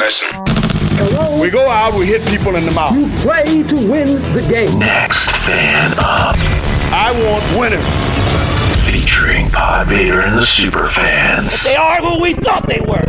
Listen. Hello? We go out, we hit people in the mouth. You play to win the game. Next Fan Up. I want winners. Featuring Pod Vader and the Super Fans. They are who we thought they were.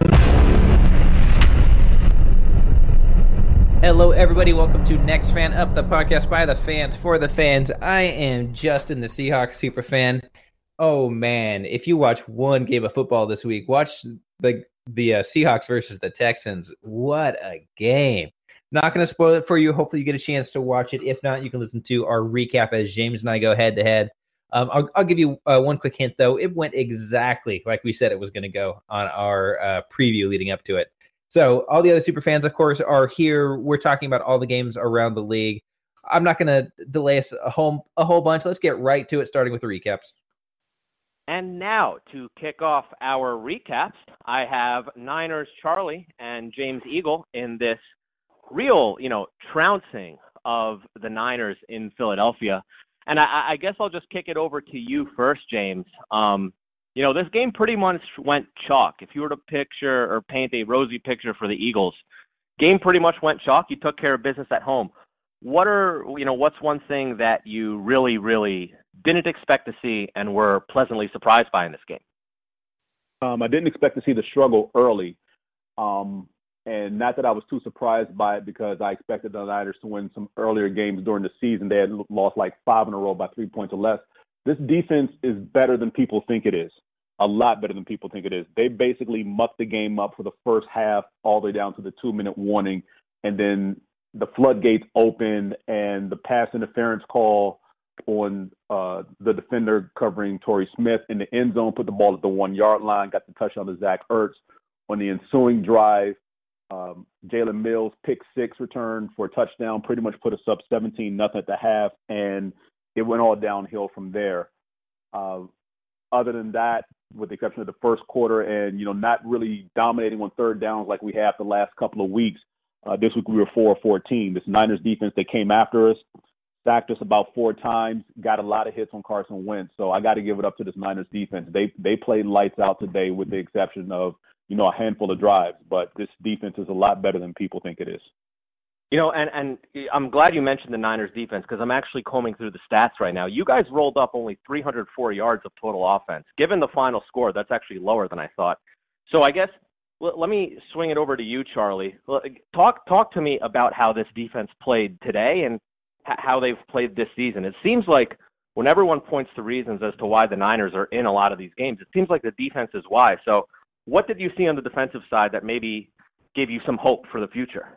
Hello, everybody. Welcome to Next Fan Up, the podcast by the fans for the fans. I am Justin, the Seahawks super fan. Oh man, if you watch one game of football this week, watch the Seahawks versus the Texans. What a game! Not going to spoil it for you. Hopefully, you get a chance to watch it. If not, you can listen to our recap as James and I go head to head. I'll give you one quick hint, though. It went exactly like we said it was going to go on our preview leading up to it. So all the other super fans, of course, are here. We're talking about all the games around the league. I'm not going to delay us a whole bunch. Let's get right to it, starting with the recaps. And now, to kick off our recaps, I have Niners Charlie and James Eagle in this real, trouncing of the Niners in Philadelphia. And I guess I'll just kick it over to you first, James. This game pretty much went chalk. If you were to picture or paint a rosy picture for the Eagles, game pretty much went chalk. You took care of business at home. What's one thing that you really, really didn't expect to see and were pleasantly surprised by in this game? I didn't expect to see the struggle early. And not that I was too surprised by it, because I expected the Niners to win some earlier games during the season. They had lost like 5 in a row by 3 points or less. This defense is better than people think it is. A lot better than people think it is. They basically mucked the game up for the first half all the way down to the 2-minute warning. And then the floodgates opened, and the pass interference call on the defender covering Torrey Smith in the end zone put the ball at the 1-yard line, got the touchdown to Zach Ertz. On the ensuing drive, Jalen Mills pick 6 return for a touchdown, pretty much put us up 17-0 at the half, and it went all downhill from there. Other than that, with the exception of the first quarter and, not really dominating on third downs like we have the last couple of weeks, this week we were 4-14. This Niners defense, they came after us, sacked us about 4 times, got a lot of hits on Carson Wentz. So I got to give it up to this Niners defense. They played lights out today with the exception of, a handful of drives. But this defense is a lot better than people think it is. And I'm glad you mentioned the Niners defense, because I'm actually combing through the stats right now. You guys rolled up only 304 yards of total offense. Given the final score, that's actually lower than I thought. So I guess let me swing it over to you, Charlie. Talk to me about how this defense played today and how they've played this season. It seems like when everyone points to reasons as to why the Niners are in a lot of these games, it seems like the defense is why. So what did you see on the defensive side that maybe gave you some hope for the future?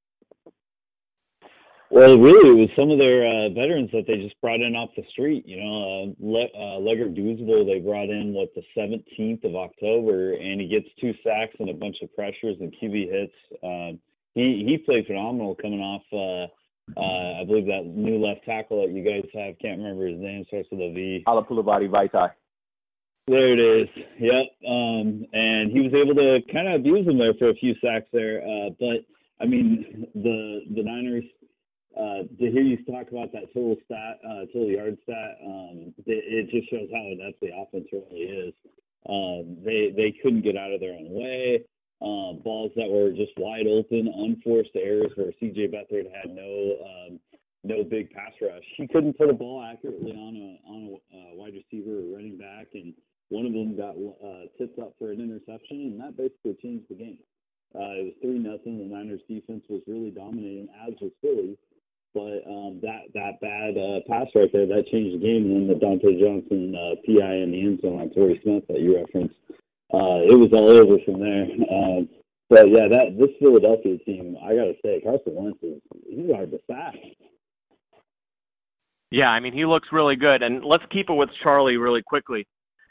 Well, really, it was some of their veterans that they just brought in off the street. Leonard Douzable, they brought in, the 17th of October, and he gets 2 sacks and a bunch of pressures and QB hits. He played phenomenal coming off, I believe, that new left tackle that you guys have. Can't remember his name, starts with a V. Alapulavati Vaitai. There it is. Yep. And he was able to kind of abuse him there for a few sacks there. But, I mean, the Niners, to hear you talk about that total yard stat, it just shows how inept the offense really is. They couldn't get out of their own way. Balls that were just wide open, unforced errors where C.J. Beathard had no big pass rush. He couldn't put a ball accurately on a wide receiver or running back, and one of them got tipped up for an interception, and that basically changed the game. It was 3-0. The Niners defense was really dominating, as was Philly. But that bad pass right there, that changed the game. And then the Dante Johnson PI in the end zone on Torrey Smith that you referenced, it was all over from there. But yeah, this Philadelphia team, I gotta say, Carson Wentz he's hard to sack. Yeah, I mean, he looks really good. And let's keep it with Charlie really quickly.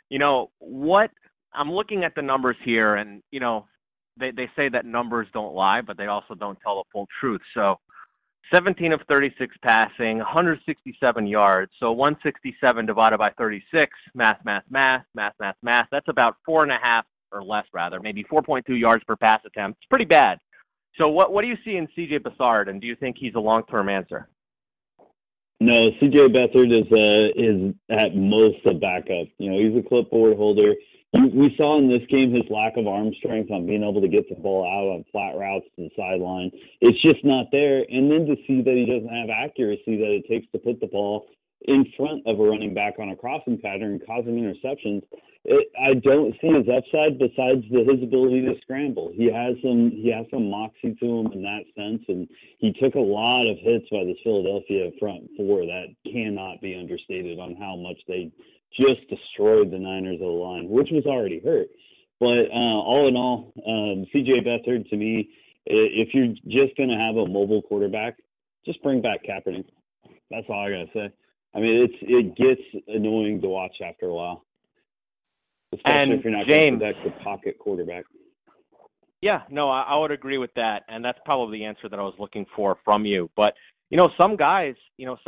I'm looking at the numbers here, and they say that numbers don't lie, but they also don't tell the full truth. So 17 of 36 passing, 167 yards. So 167 divided by 36, math. That's about 4.5 or less, rather, maybe 4.2 yards per pass attempt. It's pretty bad. So what do you see in C.J. Beathard, and do you think he's a long-term answer? No, C.J. Beathard is at most a backup. He's a clipboard holder. We saw in this game his lack of arm strength on being able to get the ball out on flat routes to the sideline. It's just not there. And then to see that he doesn't have accuracy that it takes to put the ball in front of a running back on a crossing pattern, causing interceptions, I don't see his upside besides his ability to scramble. He has some moxie to him in that sense, and he took a lot of hits by this Philadelphia front four that cannot be understated on how much they just destroyed the Niners O-line, which was already hurt. But all in all, C.J. Beathard, to me, if you're just going to have a mobile quarterback, just bring back Kaepernick. That's all I got to say. I mean, it gets annoying to watch after a while, especially if you're not going to protect the pocket quarterback. Yeah, no, I would agree with that, and that's probably the answer that I was looking for from you. But some guys,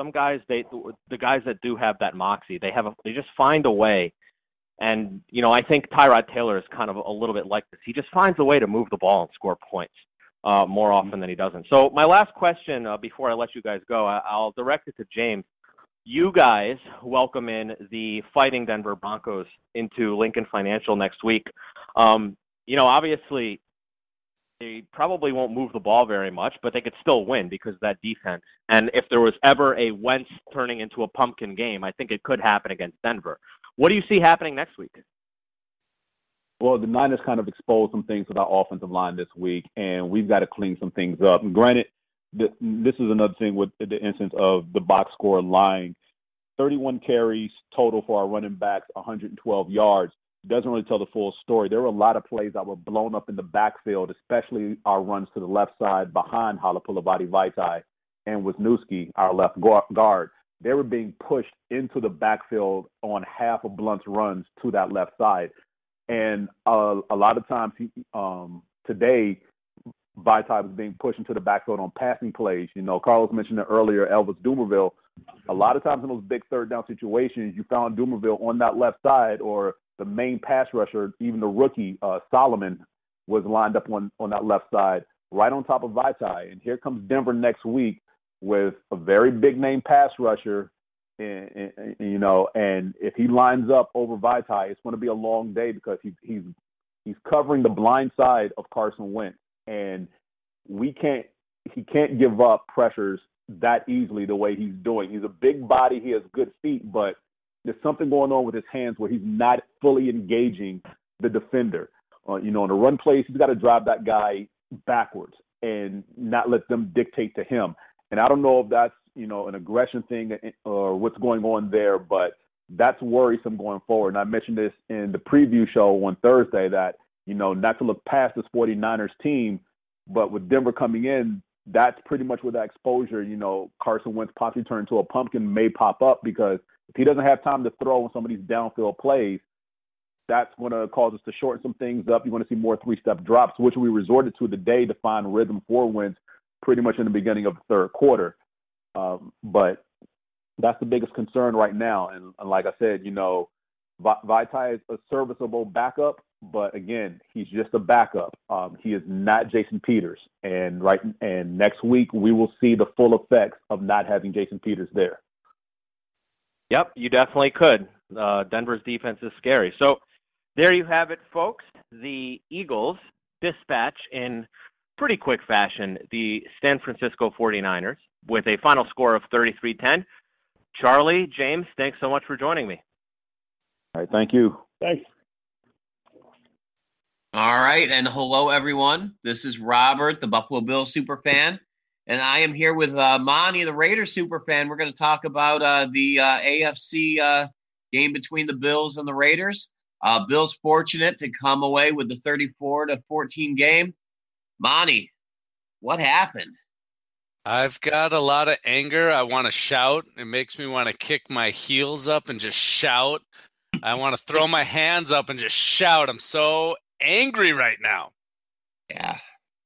the guys that do have that moxie, they just find a way. And I think Tyrod Taylor is kind of a little bit like this. He just finds a way to move the ball and score points more often than he doesn't. So my last question before I let you guys go, I'll direct it to James. You guys welcome in the Fighting Denver Broncos into Lincoln Financial next week. Obviously, they probably won't move the ball very much, but they could still win because of that defense. And if there was ever a Wentz turning into a pumpkin game, I think it could happen against Denver. What do you see happening next week? Well, the Niners kind of exposed some things with our offensive line this week, and we've got to clean some things up. And granted, this is another thing with the instance of the box score lying. 31 carries total for our running backs, 112 yards. Doesn't really tell the full story. There were a lot of plays that were blown up in the backfield, especially our runs to the left side behind Halapoulivaati Vaitai and Wisniewski, our left guard. They were being pushed into the backfield on half of Blunt's runs to that left side. And a lot of times today, Vaitai was being pushed into the backfield on passing plays. Carlos mentioned it earlier, Elvis Dumerville. A lot of times in those big third down situations, you found Dumerville on that left side, or the main pass rusher, even the rookie, Solomon, was lined up on that left side, right on top of Vaitai. And here comes Denver next week with a very big name pass rusher, and if he lines up over Vaitai, it's going to be a long day because he's covering the blind side of Carson Wentz. And he can't give up pressures that easily the way he's doing. He's a big body. He has good feet, but there's something going on with his hands where he's not fully engaging the defender. In the run plays, he's got to drive that guy backwards and not let them dictate to him. And I don't know if that's, an aggression thing or what's going on there, but that's worrisome going forward. And I mentioned this in the preview show on Thursday that, not to look past this 49ers team, but with Denver coming in, that's pretty much where that exposure, Carson Wentz possibly turn into a pumpkin may pop up, because if he doesn't have time to throw on some of these downfield plays, that's going to cause us to shorten some things up. You're going to see more three-step drops, which we resorted to today to find rhythm for Wentz pretty much in the beginning of the third quarter. But that's the biggest concern right now. And like I said, Vaitai is a serviceable backup, but again, he's just a backup. He is not Jason Peters. And next week we will see the full effects of not having Jason Peters there. Yep, you definitely could. Denver's defense is scary. So there you have it, folks. The Eagles dispatch in pretty quick fashion the San Francisco 49ers with a final score of 33-10. Charlie, James, thanks so much for joining me. All right, thank you. Thanks. All right, and hello, everyone. This is Robert, the Buffalo Bills superfan, and I am here with Monty, the Raiders superfan. We're going to talk about the AFC game between the Bills and the Raiders. Bills fortunate to come away with the 34-14 game. Monty, what happened? I've got a lot of anger. I want to shout. It makes me want to kick my heels up and just shout. I want to throw my hands up and just shout. I'm so angry right now. Yeah.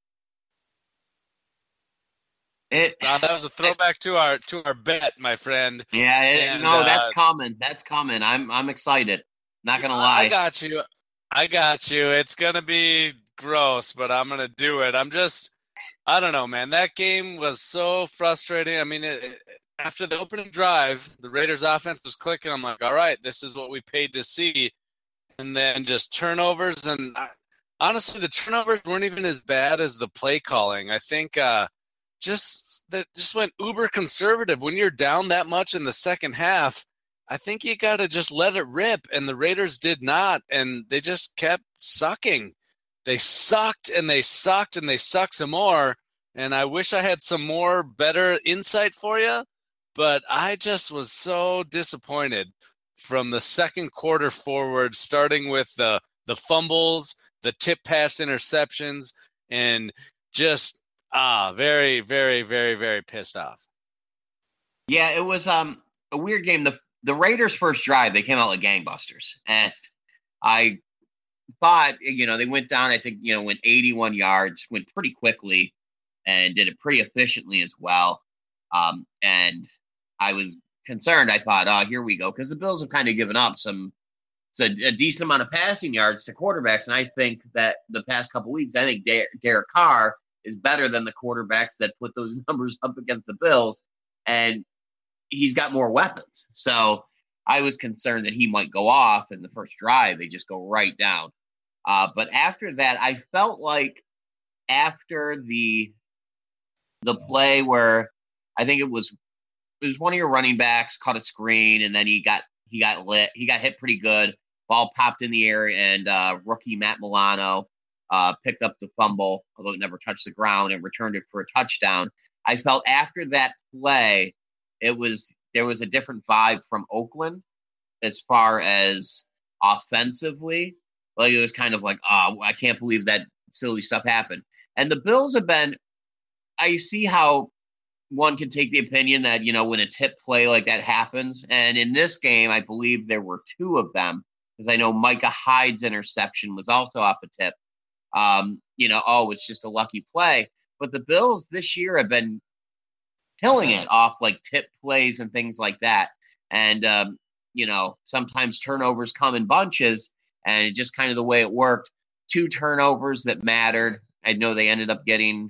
That was a throwback to our bet, my friend. Yeah, that's coming. That's coming. I'm excited. Not gonna lie. I got you. It's gonna be gross, but I'm gonna do it. I don't know, man. That game was so frustrating. I mean, after the opening drive, the Raiders offense was clicking. I'm like, all right, this is what we paid to see. And then just turnovers. And honestly, the turnovers weren't even as bad as the play calling. I think just went uber conservative. When you're down that much in the second half, I think you got to just let it rip. And the Raiders did not. And they just kept sucking. They sucked and they sucked and they sucked some more. And I wish I had some more better insight for you. But I just was so disappointed from the second quarter forward, starting with the fumbles, the tip pass interceptions, and just very, very, very, very pissed off. Yeah, it was a weird game. The Raiders' first drive, they came out like gangbusters. And I thought, they went down, I think, went 81 yards, went pretty quickly, and did it pretty efficiently as well. And I was concerned. I thought, here we go, because the Bills have kind of given up a decent amount of passing yards to quarterbacks, and I think that the past couple weeks, I think Derek Carr is better than the quarterbacks that put those numbers up against the Bills, and he's got more weapons. So I was concerned that he might go off in the first drive. They just go right down. But after that, I felt like after the play where I think it was one of your running backs caught a screen, and then he got lit. He got hit pretty good. Ball popped in the air, and rookie Matt Milano picked up the fumble, although it never touched the ground, and returned it for a touchdown. I felt after that play, there was a different vibe from Oakland as far as offensively. Like, it was kind of like, I can't believe that silly stuff happened. And the Bills have been, I see how one can take the opinion that, when a tip play like that happens, and in this game, I believe there were two of them, because I know Micah Hyde's interception was also off a tip. It's just a lucky play. But the Bills this year have been killing it off like tip plays and things like that. And, sometimes turnovers come in bunches, and it just kind of the way it worked. 2 turnovers that mattered. I know they ended up getting,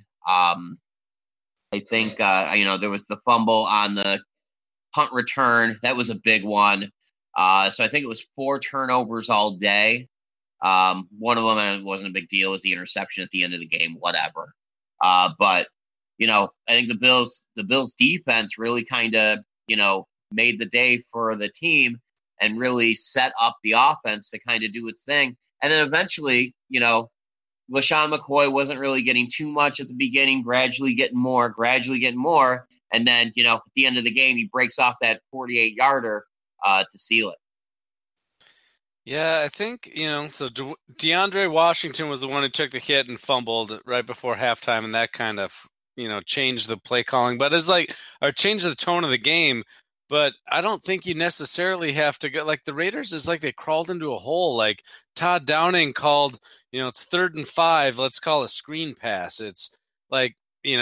I think, there was the fumble on the punt return. That was a big one. So I think it was 4 turnovers all day. One of them wasn't a big deal. It was the interception at the end of the game, whatever. But, I think the Bills defense really kind of, made the day for the team and really set up the offense to kind of do its thing. And then eventually, LaShawn McCoy wasn't really getting too much at the beginning, gradually getting more. And then, at the end of the game, he breaks off that 48-yarder to seal it. Yeah, I think, so DeAndre Washington was the one who took the hit and fumbled right before halftime, and that kind of, changed the play calling. But changed the tone of the game. But I don't think you necessarily have to go, like, the Raiders is like they crawled into a hole. Like, Todd Downing called, it's 3rd and 5, let's call a screen pass. It's like,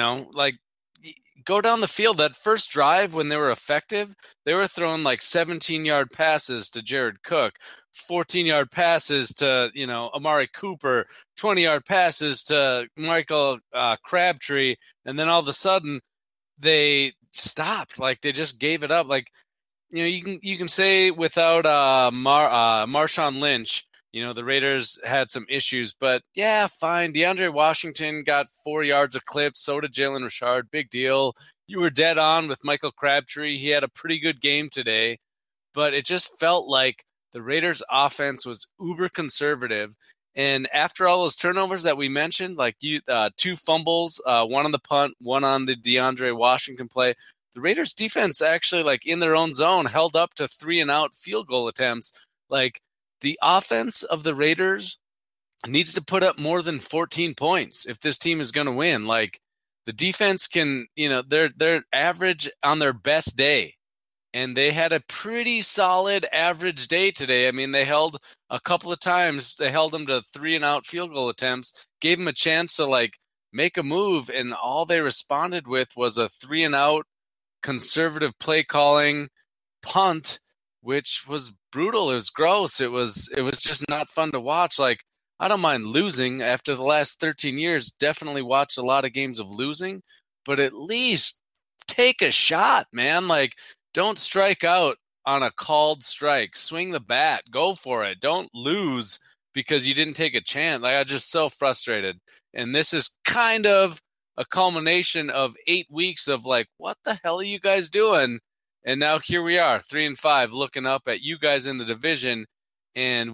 go down the field. That first drive, when they were effective, they were throwing like 17-yard passes to Jared Cook, 14-yard passes to, Amari Cooper, 20-yard passes to Michael Crabtree. And then all of a sudden they stopped. Like, they just gave it up. Like, you can say without Marshawn Lynch, the Raiders had some issues, but yeah, fine. DeAndre Washington got 4 yards a clip. So did Jalen Richard. Big deal. You were dead on with Michael Crabtree. He had a pretty good game today, but it just felt like the Raiders offense was uber conservative. And after all those turnovers that we mentioned, like 2 fumbles, one on the punt, one on the DeAndre Washington play, the Raiders defense actually, like, in their own zone, held up to 3-and-out field goal attempts. Like, the offense of the Raiders needs to put up more than 14 points if this team is going to win. Like, the defense can, they're average on their best day. And they had a pretty solid average day today. I mean, they held a couple of times. They held them to 3-and-out field goal attempts, gave them a chance to, like, make a move, and all they responded with was a 3-and-out conservative play calling punt, which was brutal. It was gross. It was just not fun to watch. Like, I don't mind losing. After the last 13 years, definitely watched a lot of games of losing, but at least take a shot, man. Like, don't strike out on a called strike. Swing the bat. Go for it. Don't lose because you didn't take a chance. Like, I'm just so frustrated. And this is kind of a culmination of 8 weeks of like, what the hell are you guys doing? And now here we are, 3-5, looking up at you guys in the division, and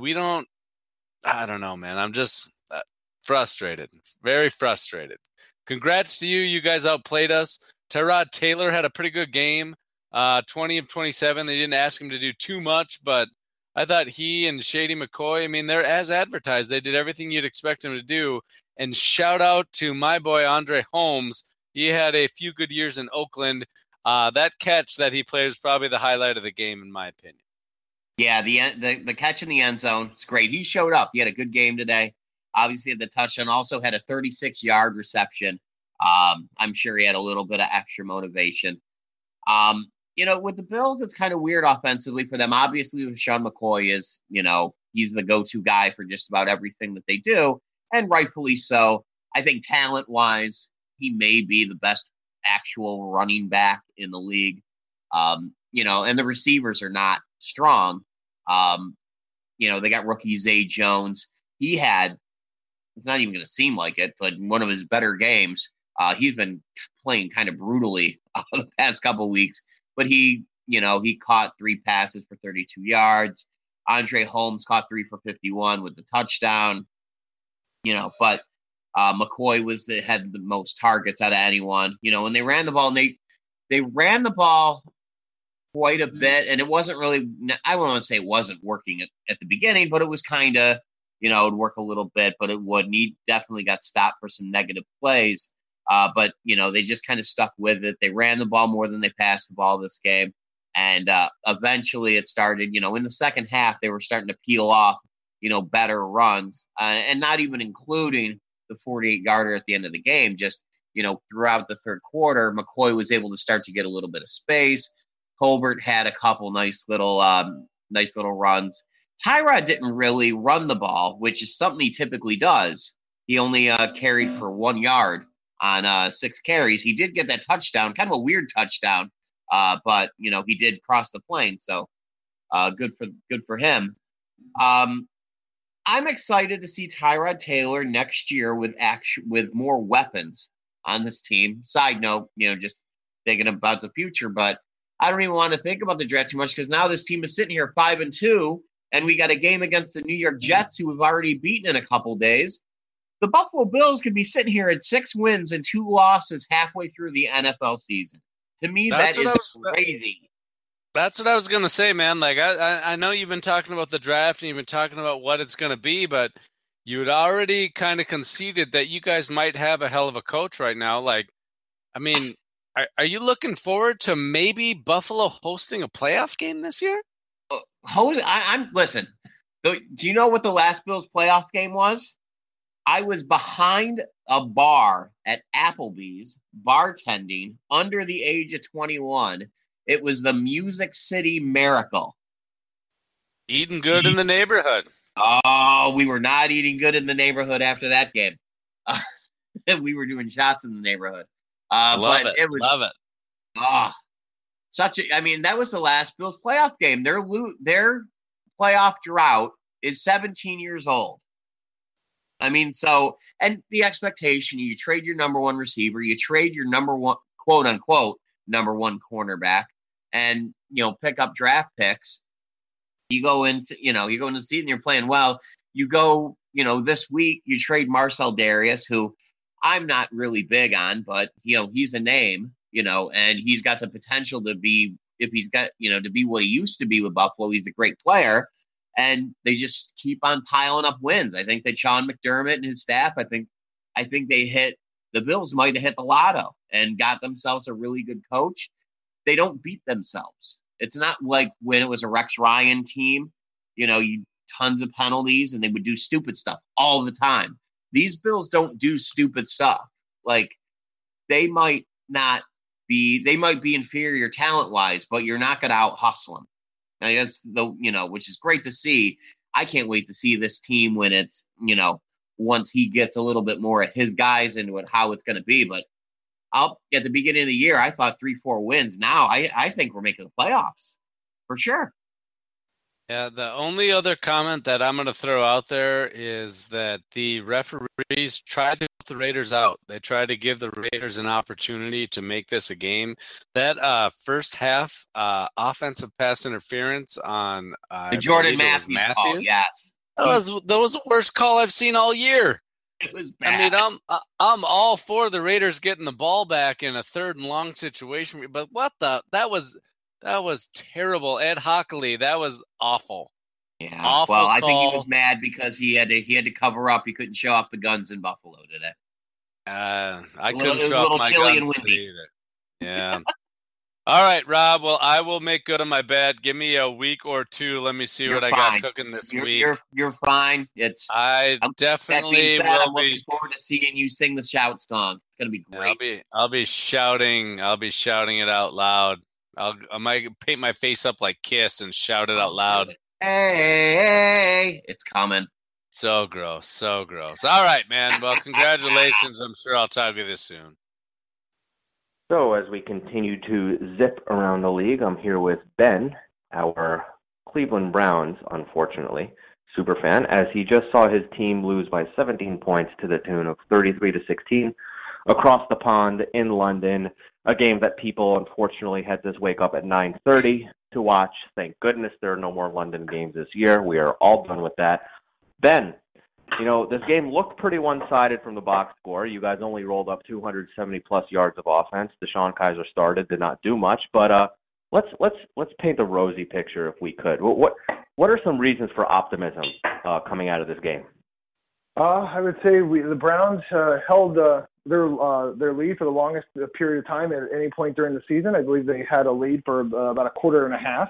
I don't know, man. I'm just frustrated, very frustrated. Congrats to you. You guys outplayed us. Tyrod Taylor had a pretty good game, 20 of 27. They didn't ask him to do too much, but I thought he and Shady McCoy, I mean, they're as advertised. They did everything you'd expect them to do. And shout out to my boy, Andre Holmes. He had a few good years in Oakland. That catch that he played is probably the highlight of the game, in my opinion. Yeah, the catch in the end zone is great. He showed up. He had a good game today. Obviously, had the touchdown. Also had a 36-yard reception. I'm sure he had a little bit of extra motivation. With the Bills, it's kind of weird offensively for them. Obviously, Sean McCoy is, he's the go-to guy for just about everything that they do, and rightfully so. I think talent-wise, he may be the best actual running back in the league. And the receivers are not strong. They got rookie Zay Jones. It's not even going to seem like it, but in one of his better games, he's been playing kind of brutally the past couple of weeks, but he caught 3 passes for 32 yards. Andre Holmes caught 3 for 51 with the touchdown, but McCoy had the most targets out of anyone, and they ran the ball, and they ran the ball quite a bit, and it wasn't really, I won't want to say it wasn't working at the beginning, but it was kind of, it would work a little bit, but it wouldn't. He definitely got stopped for some negative plays, but they just kind of stuck with it. They ran the ball more than they passed the ball this game, and eventually it started, in the second half, they were starting to peel off, better runs, and not even including the 48-yarder at the end of the game. Just, throughout the third quarter, McCoy was able to start to get a little bit of space. Colbert had a couple nice little runs. Tyrod didn't really run the ball, which is something he typically does. He only carried for 1 yard on 6 carries. He did get that touchdown, kind of a weird touchdown, but he did cross the plane, so good for him. I'm excited to see Tyrod Taylor next year with more weapons on this team. Side note, just thinking about the future, but I don't even want to think about the draft too much because now this team is sitting here 5-2, and we got a game against the New York Jets, who we've already beaten in a couple days. The Buffalo Bills could be sitting here at 6 wins and 2 losses halfway through the NFL season. To me, that is crazy. That's what I was going to say, man. Like, I know you've been talking about the draft and you've been talking about what it's going to be, but you had already kind of conceded that you guys might have a hell of a coach right now. Like, I mean, are you looking forward to maybe Buffalo hosting a playoff game this year? Listen, do you know what the last Bills playoff game was? I was behind a bar at Applebee's, bartending, under the age of 21. It was the Music City Miracle. Eating good in the neighborhood. Oh, we were not eating good in the neighborhood after that game. We were doing shots in the neighborhood. Love it. That was the last Bills playoff game. Their playoff drought is 17 years old. And the expectation, you trade your number one receiver, you trade your number one, quote unquote, number one cornerback, and, pick up draft picks. You go into the season, you're playing well. You go, this week you trade Marcel Darius, who I'm not really big on, but, he's a name, and he's got the potential to be, if he's got, to be what he used to be with Buffalo, he's a great player. And they just keep on piling up wins. I think that Sean McDermott and his staff, I think the Bills might have hit the lotto and got themselves a really good coach. They don't beat themselves. It's not like when it was a Rex Ryan team, tons of penalties and they would do stupid stuff all the time. These Bills don't do stupid stuff. Like, they might be inferior talent-wise, but you're not going to out-hustle them. Now, that's which is great to see. I can't wait to see this team when it's, once he gets a little bit more of his guys into it, how it's going to be. But up at the beginning of the year, I thought 3-4 wins. Now I think we're making the playoffs for sure. Yeah, the only other comment that I'm going to throw out there is that the referees tried to put the Raiders out. They tried to give the Raiders an opportunity to make this a game. That first half offensive pass interference on the Jordan Matthews call, yes. That was the worst call I've seen all year. It was bad. I mean, I'm all for the Raiders getting the ball back in a 3rd and long situation, but that was terrible. Ed Hockley, that was awful. Yeah. Awful well, I call. think he was mad because he had to cover up. He couldn't show off the guns in Buffalo today. I couldn't show off my guns today either. Yeah. All right, Rob. Well, I will make good on my bet. Give me a week or two. Let me see what I got cooking this week. You're fine. I definitely will I'm looking forward to seeing you sing the shout song. It's gonna be great. I'll be shouting. I'll be shouting it out loud. I might paint my face up like Kiss and shout it out loud. Hey, it's coming. So gross. So gross. All right, man. Well, congratulations. I'm sure I'll talk to you this soon. So as we continue to zip around the league, I'm here with Ben, our Cleveland Browns, unfortunately, super fan, as he just saw his team lose by 17 points to the tune of 33-16 across the pond in London, a game that people unfortunately had to wake up at 9:30 to watch. Thank goodness there are no more London games this year. We are all done with that. Ben, this game looked pretty one-sided from the box score. You guys only rolled up 270-plus yards of offense. Deshaun Kaiser started, did not do much. But let's paint a rosy picture if we could. What are some reasons for optimism coming out of this game? I would say the Browns held their lead for the longest period of time at any point during the season. I believe they had a lead for about a quarter and a half.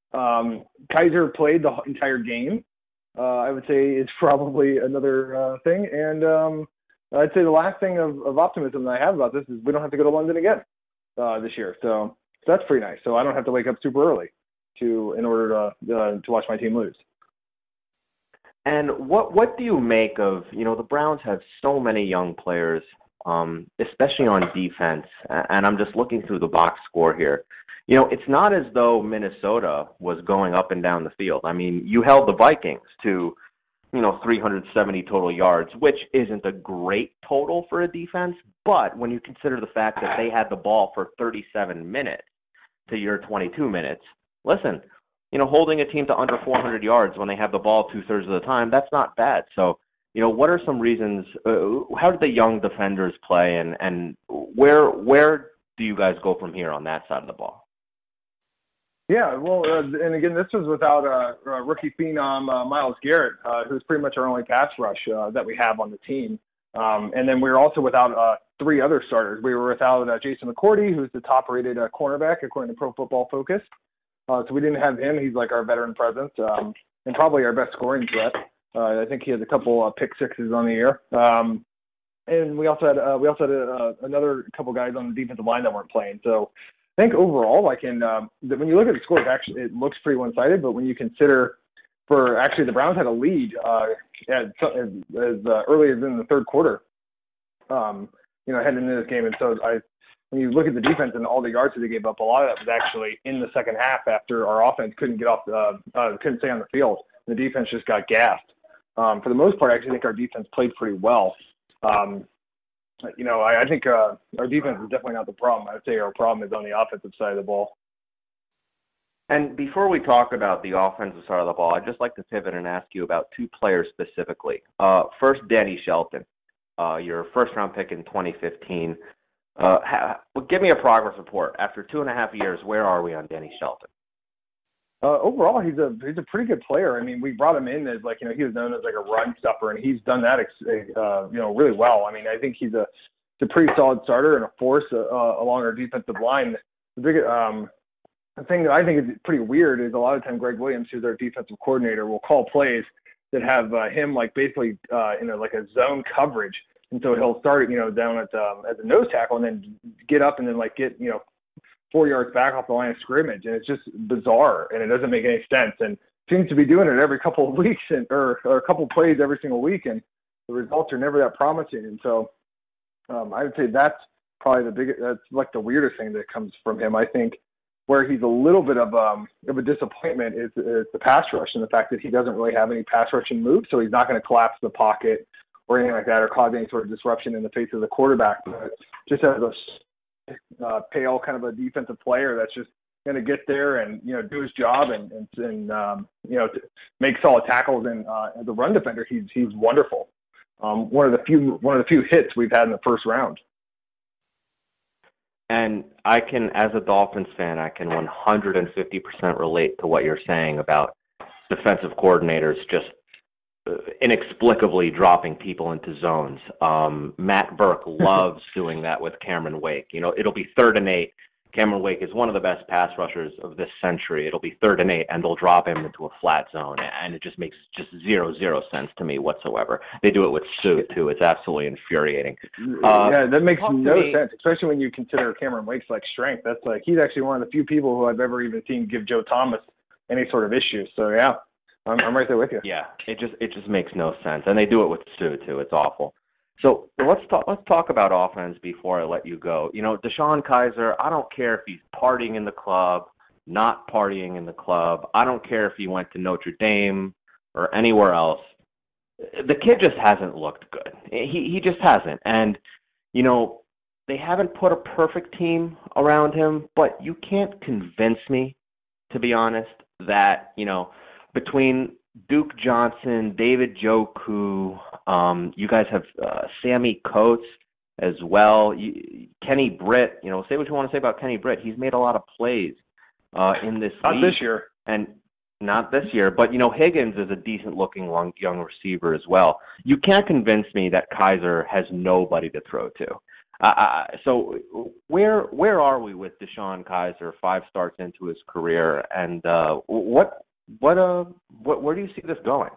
Kaiser played the entire game. I would say is probably another thing. And I'd say the last thing of optimism that I have about this is we don't have to go to London again this year. So that's pretty nice. So I don't have to wake up super early in order to watch my team lose. And what do you make of, the Browns have so many young players, especially on defense, and I'm just looking through the box score here. It's not as though Minnesota was going up and down the field. I mean, you held the Vikings to, 370 total yards, which isn't a great total for a defense, but when you consider the fact that they had the ball for 37 minutes to your 22 minutes, listen, holding a team to under 400 yards when they have the ball 2/3 of the time, that's not bad. So, what are some reasons, how did the young defenders play, and where do you guys go from here on that side of the ball? Yeah, well, and again, this was without rookie phenom Myles Garrett, who's pretty much our only pass rush that we have on the team. And then we were also without 3 other starters. We were without Jason McCourty, who's the top-rated cornerback according to Pro Football Focus. So we didn't have him. He's like our veteran presence and probably our best scoring threat. I think he has a couple pick sixes on the year. And we also had another couple guys on the defensive line that weren't playing. So I think overall, when you look at the scores, actually it looks pretty one-sided. But when you consider, the Browns had a lead as early as in the third quarter, heading into this game. And so when you look at the defense and all the yards that they gave up, a lot of that was actually in the second half after our offense couldn't couldn't stay on the field. The defense just got gassed. For the most part, I actually think our defense played pretty well. I think our defense is definitely not the problem. I would say our problem is on the offensive side of the ball. And before we talk about the offensive side of the ball, I'd just like to pivot and ask you about 2 players specifically. First, Danny Shelton, your first-round pick in 2015. Give me a progress report. After 2.5 years, where are we on Danny Shelton? Overall, he's a pretty good player. I mean, we brought him in as he was known as a run stuffer, and he's done that really well. I mean, I think he's a pretty solid starter and a force along our defensive line. The thing that I think is pretty weird is a lot of time Greg Williams, who's our defensive coordinator, will call plays that have him basically in a zone coverage, and so he'll start down at as a nose tackle and then get up and then get 4 yards back off the line of scrimmage, and it's just bizarre, and it doesn't make any sense, and seems to be doing it every couple of weeks or a couple of plays every single week, and the results are never that promising. And so I would say that's probably the biggest. That's like the weirdest thing that comes from him. I think where he's a little bit of a disappointment is the pass rush and the fact that he doesn't really have any pass rushing moves, so he's not going to collapse the pocket or anything like that or cause any sort of disruption in the face of the quarterback. But just as a pale kind of a defensive player that's just going to get there and do his job and make solid tackles, and as a run defender he's wonderful. One of the few hits we've had in the first round. And I can, as a Dolphins fan, I can 150% relate to what you're saying about defensive coordinators just inexplicably dropping people into zones. Matt Burke loves doing that with Cameron Wake. It'll be 3rd and 8. Cameron Wake is one of the best pass rushers of this century. It'll be 3rd and 8, and they'll drop him into a flat zone, and it just makes zero sense to me whatsoever. They do it with Sue, too. It's absolutely infuriating. That makes no sense, especially when you consider Cameron Wake's strength. That's he's actually one of the few people who I've ever even seen give Joe Thomas any sort of issue. So, yeah, I'm right there with you. Yeah, it just makes no sense, and they do it with Sue, too. It's awful. So let's talk about offense before I let you go. DeShone Kizer, I don't care if he's partying in the club, not partying in the club. I don't care if he went to Notre Dame or anywhere else. The kid just hasn't looked good. He just hasn't. And, they haven't put a perfect team around him, but you can't convince me, to be honest, that, between Duke Johnson, David Njoku, you guys have Sammy Coates as well. Kenny Britt, say what you want to say about Kenny Britt. He's made a lot of plays in this league. Not this year. And not this year, but, Higgins is a decent-looking young receiver as well. You can't convince me that Kizer has nobody to throw to. So where are we with DeShone Kizer 5 starts into his career, and where do you see this going?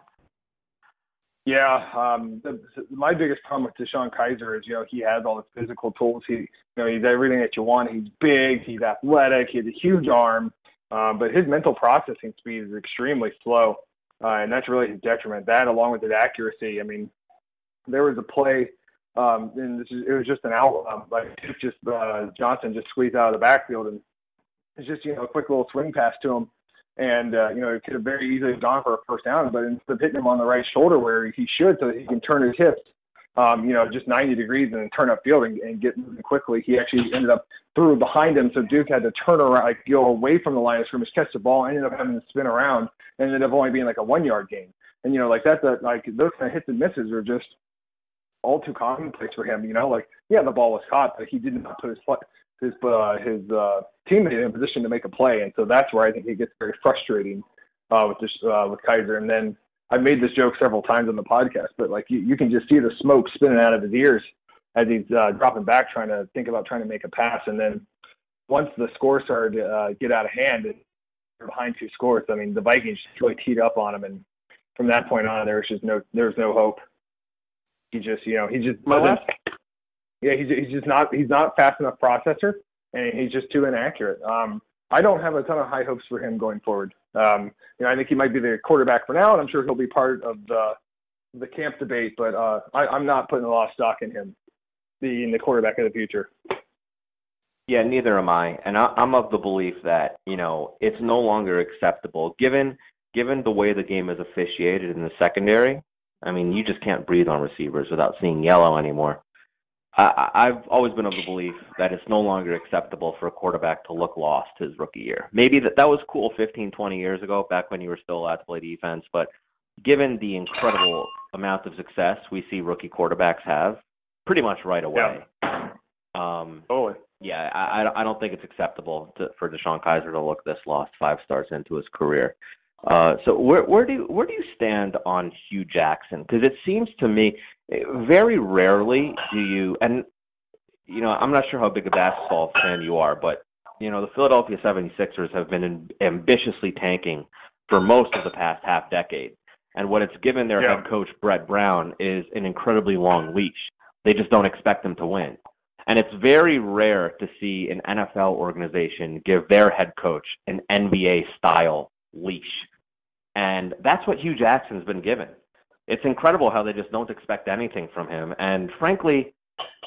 Yeah, my biggest problem with DeShone Kizer is, he has all the physical tools. He's everything that you want. He's big, he's athletic, he has a huge arm, but his mental processing speed is extremely slow, and that's really his detriment. That, along with his accuracy. I mean, there was a play, and it was just an out, Johnson just squeezed out of the backfield, and it's just a quick little swing pass to him. And, it could have very easily gone for a first down, but instead of hitting him on the right shoulder where he should so that he can turn his hips, just 90 degrees and then turn upfield and get moving quickly, he actually ended up threw behind him. So Duke had to turn around, go away from the line of scrimmage, catch the ball, ended up having to spin around, and ended up only being a 1-yard gain. And, those kind of hits and misses are just all too commonplace for him. The ball was caught, but he did not put his teammate in a position to make a play, and so that's where I think he gets very frustrating with Kizer. And then I've made this joke several times on the podcast, but you can just see the smoke spinning out of his ears as he's dropping back, trying to make a pass. And then once the score started to get out of hand, and they're behind 2 scores, I mean, the Vikings just really teed up on him, and from that point on, there was no hope. He's not fast enough processor, and he's just too inaccurate. I don't have a ton of high hopes for him going forward. I think he might be the quarterback for now, and I'm sure he'll be part of the camp debate, but I'm not putting a lot of stock in him being the quarterback of the future. Yeah, neither am I. And I'm of the belief that, it's no longer acceptable, given the way the game is officiated in the secondary. I mean, you just can't breathe on receivers without seeing yellow anymore. I've always been of the belief that it's no longer acceptable for a quarterback to look lost his rookie year. Maybe that was cool 15, 20 years ago, back when you were still allowed to play defense. But given the incredible amount of success we see rookie quarterbacks have pretty much right away, yeah, I don't think it's acceptable for DeShone Kizer to look this lost 5 starts into his career. So where do you stand on Hugh Jackson? Because it seems to me very rarely do you, and I'm not sure how big a basketball fan you are, but the Philadelphia 76ers have been ambitiously tanking for most of the past half decade, and what it's given their head coach Brett Brown is an incredibly long leash. They just don't expect him to win, and it's very rare to see an NFL organization give their head coach an NBA style leash. And that's what Hugh Jackson's been given. It's incredible how they just don't expect anything from him. And frankly,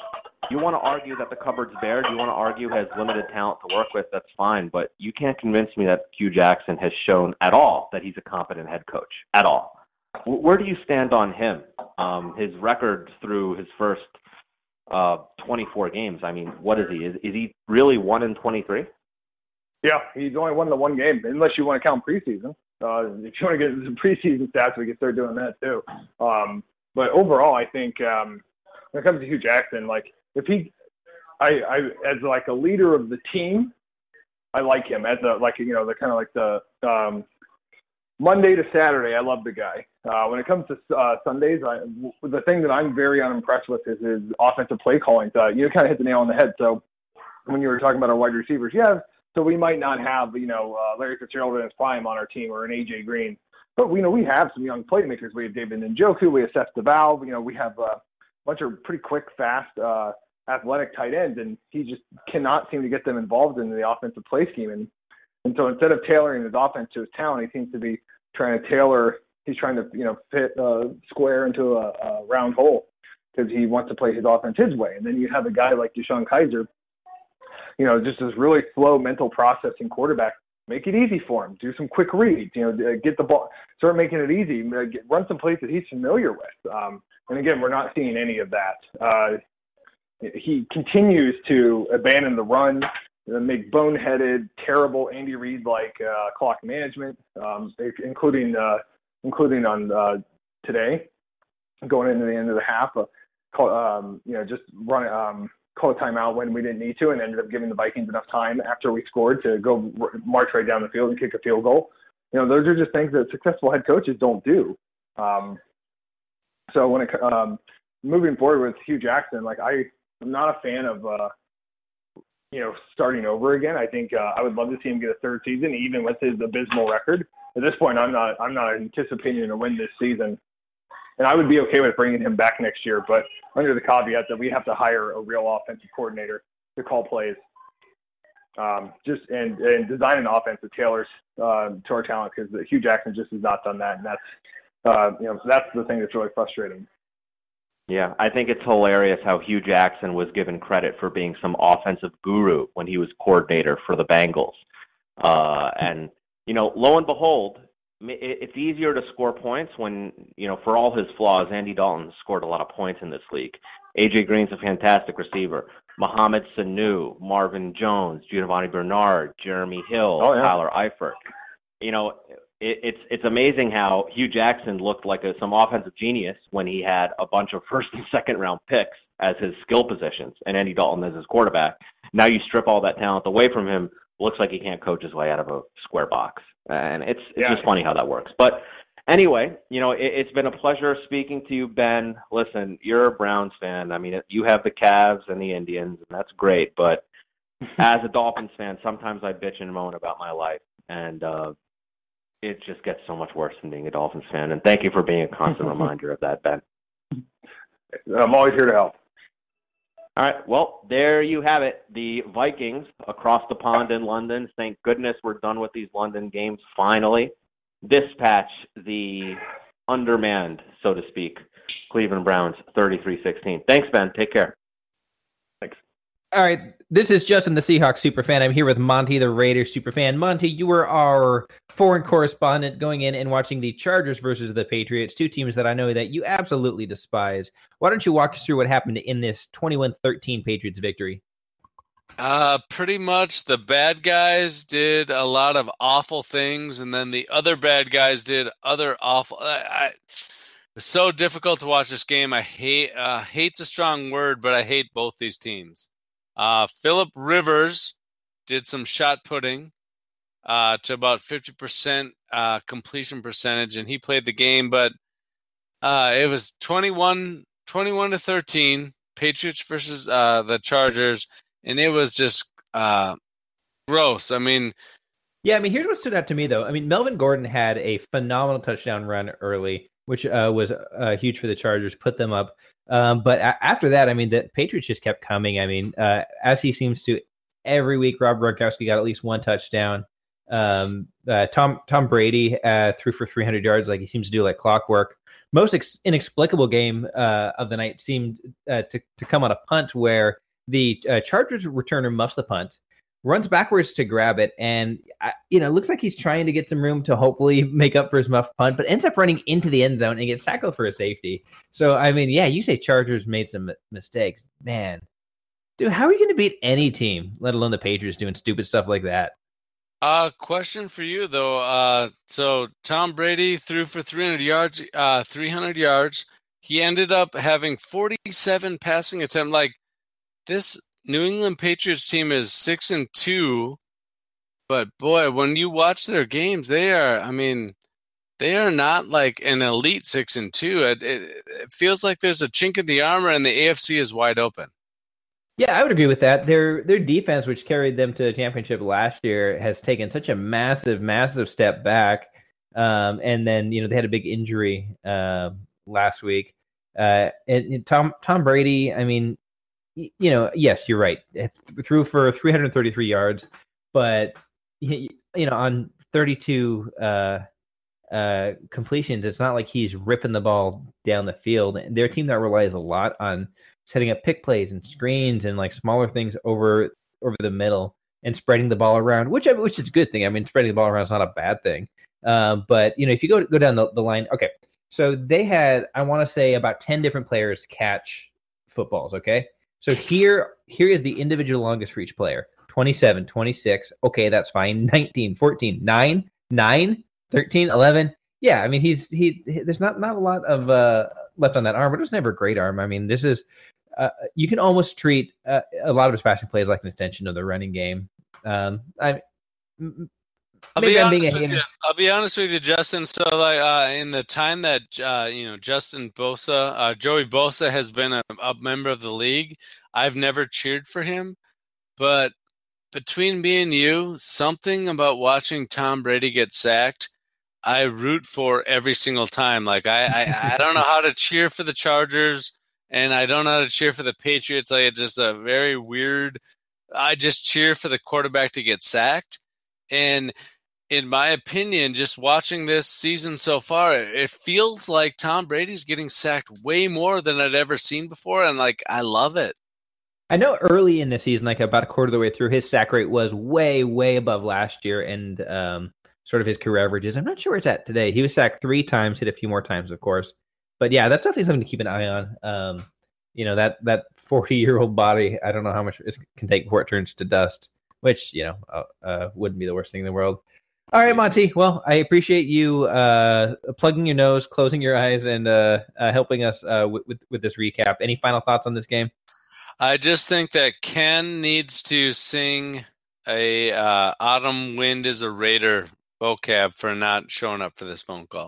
you want to argue that the cupboard's bare, you want to argue has limited talent to work with, that's fine. But you can't convince me that Hugh Jackson has shown at all that he's a competent head coach, at all. Where do you stand on him? His record through his first 24 games, I mean, what is he? Is he really 1-23? Yeah, he's only won the one game, unless you want to count preseason. If you want to get into some preseason stats, we can start doing that too. But overall, I think when it comes to Hugh Jackson, like if he, as like a leader of the team, I like him as the the kind of like the Monday to Saturday. I love the guy. When it comes to Sundays, the thing that I'm very unimpressed with is his offensive play calling. You kind of hit the nail on the head. So when you were talking about our wide receivers, yeah. So we might not have, Larry Fitzgerald in his prime on our team or an A.J. Green. But, we have some young playmakers. We have David Njoku. We have Seth DeVal. We have a bunch of pretty quick, fast, athletic tight ends. And he just cannot seem to get them involved in the offensive play scheme. And so instead of tailoring his offense to his talent, he seems to be trying to fit square into a round hole because he wants to play his offense his way. And then you have a guy like DeShone Kizer, just this really slow mental processing quarterback. Make it easy for him. Do some quick reads. Get the ball. Start making it easy. Run some plays that he's familiar with. And again, we're not seeing any of that. He continues to abandon the run, make boneheaded, terrible Andy Reid-like clock management, including on today, going into the end of the half. Just running. Call a timeout when we didn't need to and ended up giving the Vikings enough time after we scored to go march right down the field and kick a field goal. Those are just things that successful head coaches don't do. So when moving forward with Hugh Jackson, I'm not a fan of, starting over again. I think I would love to see him get a third season, even with his abysmal record. At this point, I'm not anticipating a win this season. And I would be okay with bringing him back next year, but under the caveat that we have to hire a real offensive coordinator to call plays, and design an offense that tailors to our talent, because Hugh Jackson just has not done that, and that's the thing that's really frustrating. Yeah, I think it's hilarious how Hugh Jackson was given credit for being some offensive guru when he was coordinator for the Bengals, and lo and behold. It's easier to score points when, for all his flaws, Andy Dalton scored a lot of points in this league. A.J. Green's a fantastic receiver. Mohamed Sanu, Marvin Jones, Giovanni Bernard, Jeremy Hill, Tyler Eifert. It's amazing how Hugh Jackson looked like some offensive genius when he had a bunch of first and second round picks as his skill positions and Andy Dalton as his quarterback. Now you strip all that talent away from him, looks like he can't coach his way out of a square box. And it's just funny how that works. But anyway, it's been a pleasure speaking to you, Ben. Listen, you're a Browns fan. I mean, you have the Cavs and the Indians, and that's great. But as a Dolphins fan, sometimes I bitch and moan about my life. And it just gets so much worse than being a Dolphins fan. And thank you for being a constant reminder of that, Ben. I'm always here to help. All right, well, there you have it. The Vikings across the pond in London. Thank goodness we're done with these London games finally. Dispatch the undermanned, so to speak, Cleveland Browns 33-16. Thanks, Ben. Take care. Thanks. All right, this is Justin, the Seahawks superfan. I'm here with Monty, the Raiders superfan. Monty, you were our foreign correspondent going in and watching the Chargers versus the Patriots, two teams that I know that you absolutely despise. Why don't you walk us through what happened in this 21-13 Patriots victory? Pretty much the bad guys did a lot of awful things, and then the other bad guys did other awful. It's so difficult to watch this game. I hate's a strong word, but I hate both these teams. Phillip Rivers did some shot putting to about 50% completion percentage, and he played the game, but it was 21-13 Patriots versus the Chargers, and it was just gross. I mean, here's what stood out to me, though. I mean, Melvin Gordon had a phenomenal touchdown run early, which was huge for the Chargers, put them up. But after that, I mean, the Patriots just kept coming. I mean, as he seems to every week, Rob Gronkowski got at least one touchdown. Tom Brady threw for 300 yards like he seems to do like clockwork. most inexplicable game of the night seemed to come on a punt where the Chargers returner muffs the punt, runs backwards to grab it, and it looks like he's trying to get some room to hopefully make up for his muffed punt, but ends up running into the end zone and gets tackled for a safety. So, I mean, yeah, you say Chargers made some mistakes. Man, dude, how are you going to beat any team, let alone the Patriots, doing stupid stuff like that? Question for you, though. So Tom Brady threw for 300 yards. He ended up having 47 passing attempts. Like, this New England Patriots team is 6-2, but boy, when you watch their games, they are not like an elite 6-2. It feels like there's a chink in the armor, and the AFC is wide open. Yeah, I would agree with that. Their defense, which carried them to the championship last year, has taken such a massive, massive step back. And then they had a big injury last week. And Tom Brady, I mean, yes, you're right. Threw for 333 yards, but on 32 completions, it's not like he's ripping the ball down the field. They're a team that relies a lot on setting up pick plays and screens and like smaller things over the middle and spreading the ball around, which is a good thing. I mean, spreading the ball around is not a bad thing. But if you go down the line, okay. So they had, I want to say, about 10 different players catch footballs. Okay. So here is the individual longest for each player: 27, 26. Okay, that's fine. 19, 14, 9, 13, 11. Yeah, I mean, there's not a lot of left on that arm, but it was never a great arm. I mean, this is you can almost treat a lot of his passing plays like an extension of the running game. I'll be honest with you, Justin. So, like, in the time that Justin Bosa, Joey Bosa has been a member of the league, I've never cheered for him. But between me and you, something about watching Tom Brady get sacked, I root for every single time. Like, I don't know how to cheer for the Chargers, and I don't know how to cheer for the Patriots. Like, it's just a very weird. I just cheer for the quarterback to get sacked, and in my opinion, just watching this season so far, it feels like Tom Brady's getting sacked way more than I'd ever seen before, and like, I love it. I know early in the season, like about a quarter of the way through, his sack rate was way, way above last year and sort of his career averages. I'm not sure where it's at today. He was sacked 3 times, hit a few more times, of course. But yeah, that's definitely something to keep an eye on. That 40-year-old body, I don't know how much it can take before it turns to dust, which, wouldn't be the worst thing in the world. All right, Monty. Well, I appreciate you plugging your nose, closing your eyes, and helping us with this recap. Any final thoughts on this game? I just think that Ken needs to sing a Autumn Wind is a Raider vocab for not showing up for this phone call.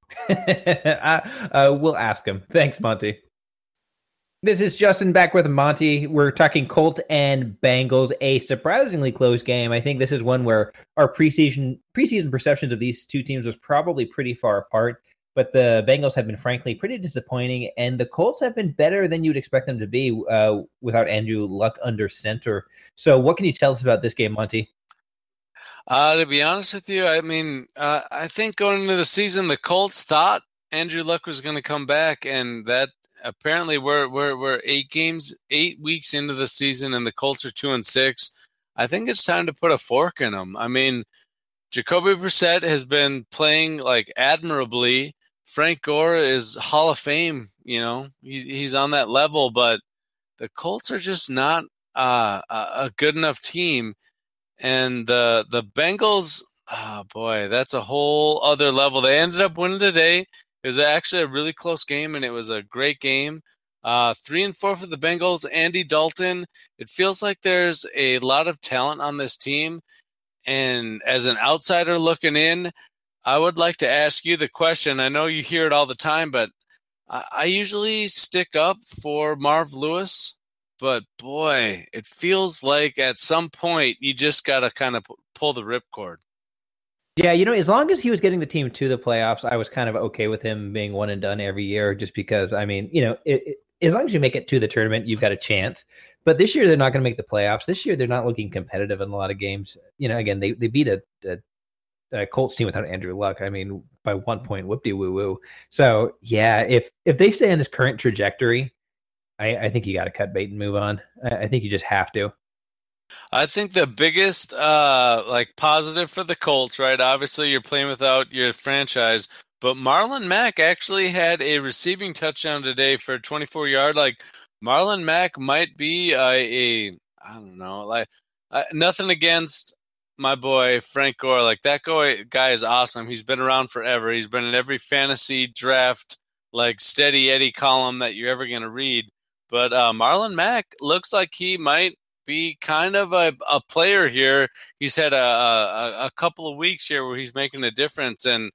We'll ask him. Thanks, Monty. This is Justin back with Monty. We're talking Colts and Bengals, a surprisingly close game. I think this is one where our preseason perceptions of these two teams was probably pretty far apart, but the Bengals have been frankly pretty disappointing, and the Colts have been better than you'd expect them to be without Andrew Luck under center. So what can you tell us about this game, Monty? To be honest with you, I mean, I think going into the season, the Colts thought Andrew Luck was going to come back, and that apparently we're 8 weeks into the season, and the Colts are 2-6. I think it's time to put a fork in them. I mean, Jacoby Brissett has been playing like admirably. Frank Gore is Hall of Fame. He's on that level, but the Colts are just not a good enough team. And the Bengals, oh boy, that's a whole other level. They ended up winning today. It was actually a really close game, and it was a great game. 3-4 for the Bengals. Andy Dalton. It feels like there's a lot of talent on this team. And as an outsider looking in, I would like to ask you the question. I know you hear it all the time, but I usually stick up for Marv Lewis. But boy, it feels like at some point you just got to kind of pull the ripcord. Yeah, as long as he was getting the team to the playoffs, I was kind of okay with him being one and done every year, just because, I mean, as long as you make it to the tournament, you've got a chance. But this year, they're not going to make the playoffs. This year, they're not looking competitive in a lot of games. Again, they beat a Colts team without Andrew Luck. I mean, by 1 point, whoop-de-woo-woo. So, yeah, if they stay on this current trajectory, I think you got to cut bait and move on. I think you just have to. I think the biggest positive for the Colts, right? Obviously, you're playing without your franchise, but Marlon Mack actually had a receiving touchdown today for a 24-yard. Like, Marlon Mack might be I don't know, nothing against my boy Frank Gore. Like, that guy is awesome. He's been around forever. He's been in every fantasy draft, like, steady Eddie column that you're ever going to read. But Marlon Mack looks like he might be kind of a player here. He's had a couple of weeks here where he's making a difference. And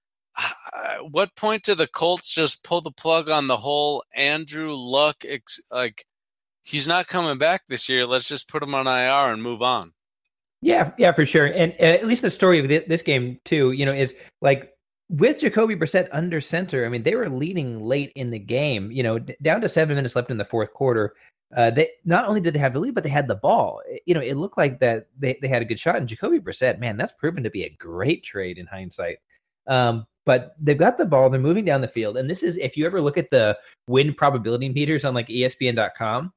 what point do the Colts just pull the plug on the whole Andrew Luck? He's not coming back this year. Let's just put him on IR and move on. Yeah, for sure. And at least the story of this game too, is like, with Jacoby Brissett under center, I mean, they were leading late in the game, down to 7 minutes left in the fourth quarter. They not only did they have the lead, but they had the ball. It looked like that they had a good shot. And Jacoby Brissett, man, that's proven to be a great trade in hindsight. But they've got the ball. They're moving down the field. And this is, if you ever look at the win probability meters on like ESPN.com,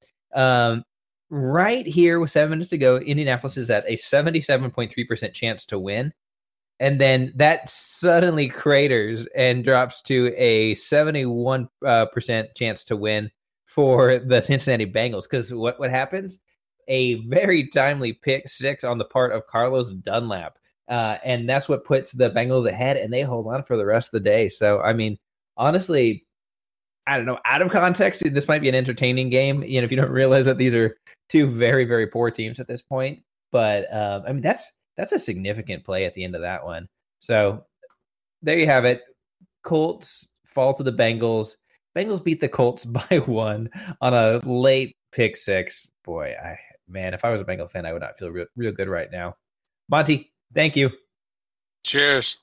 right here with 7 minutes to go, Indianapolis is at a 77.3% chance to win. And then that suddenly craters and drops to a 71% chance to win for the Cincinnati Bengals. Because what happens? A very timely pick six on the part of Carlos Dunlap. And that's what puts the Bengals ahead, and they hold on for the rest of the day. So, I mean, honestly, I don't know. Out of context, this might be an entertaining game, if you don't realize that these are two very, very poor teams at this point. But, I mean, that's a significant play at the end of that one. So there you have it. Colts fall to the Bengals. Bengals beat the Colts by 1 on a late pick six. Boy, if I was a Bengal fan, I would not feel real good right now. Monty, thank you. Cheers.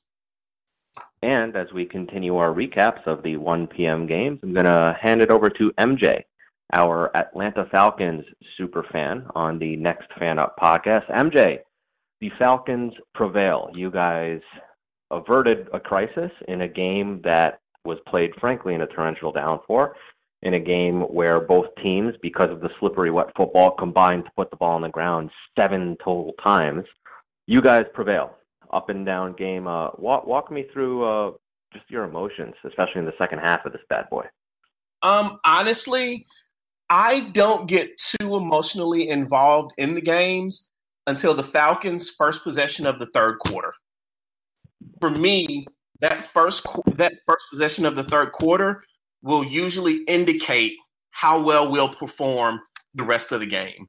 And as we continue our recaps of the 1 p.m. games, I'm going to hand it over to MJ, our Atlanta Falcons super fan on the Next Fan Up podcast. MJ, the Falcons prevail. You guys averted a crisis in a game that was played, frankly, in a torrential downpour, in a game where both teams, because of the slippery wet football, combined to put the ball on the ground 7 total times. You guys prevail. Up and down game. Walk me through just your emotions, especially in the second half of this bad boy. Honestly, I don't get too emotionally involved in the games until the Falcons' first possession of the third quarter. For me, that first possession of the third quarter will usually indicate how well we'll perform the rest of the game.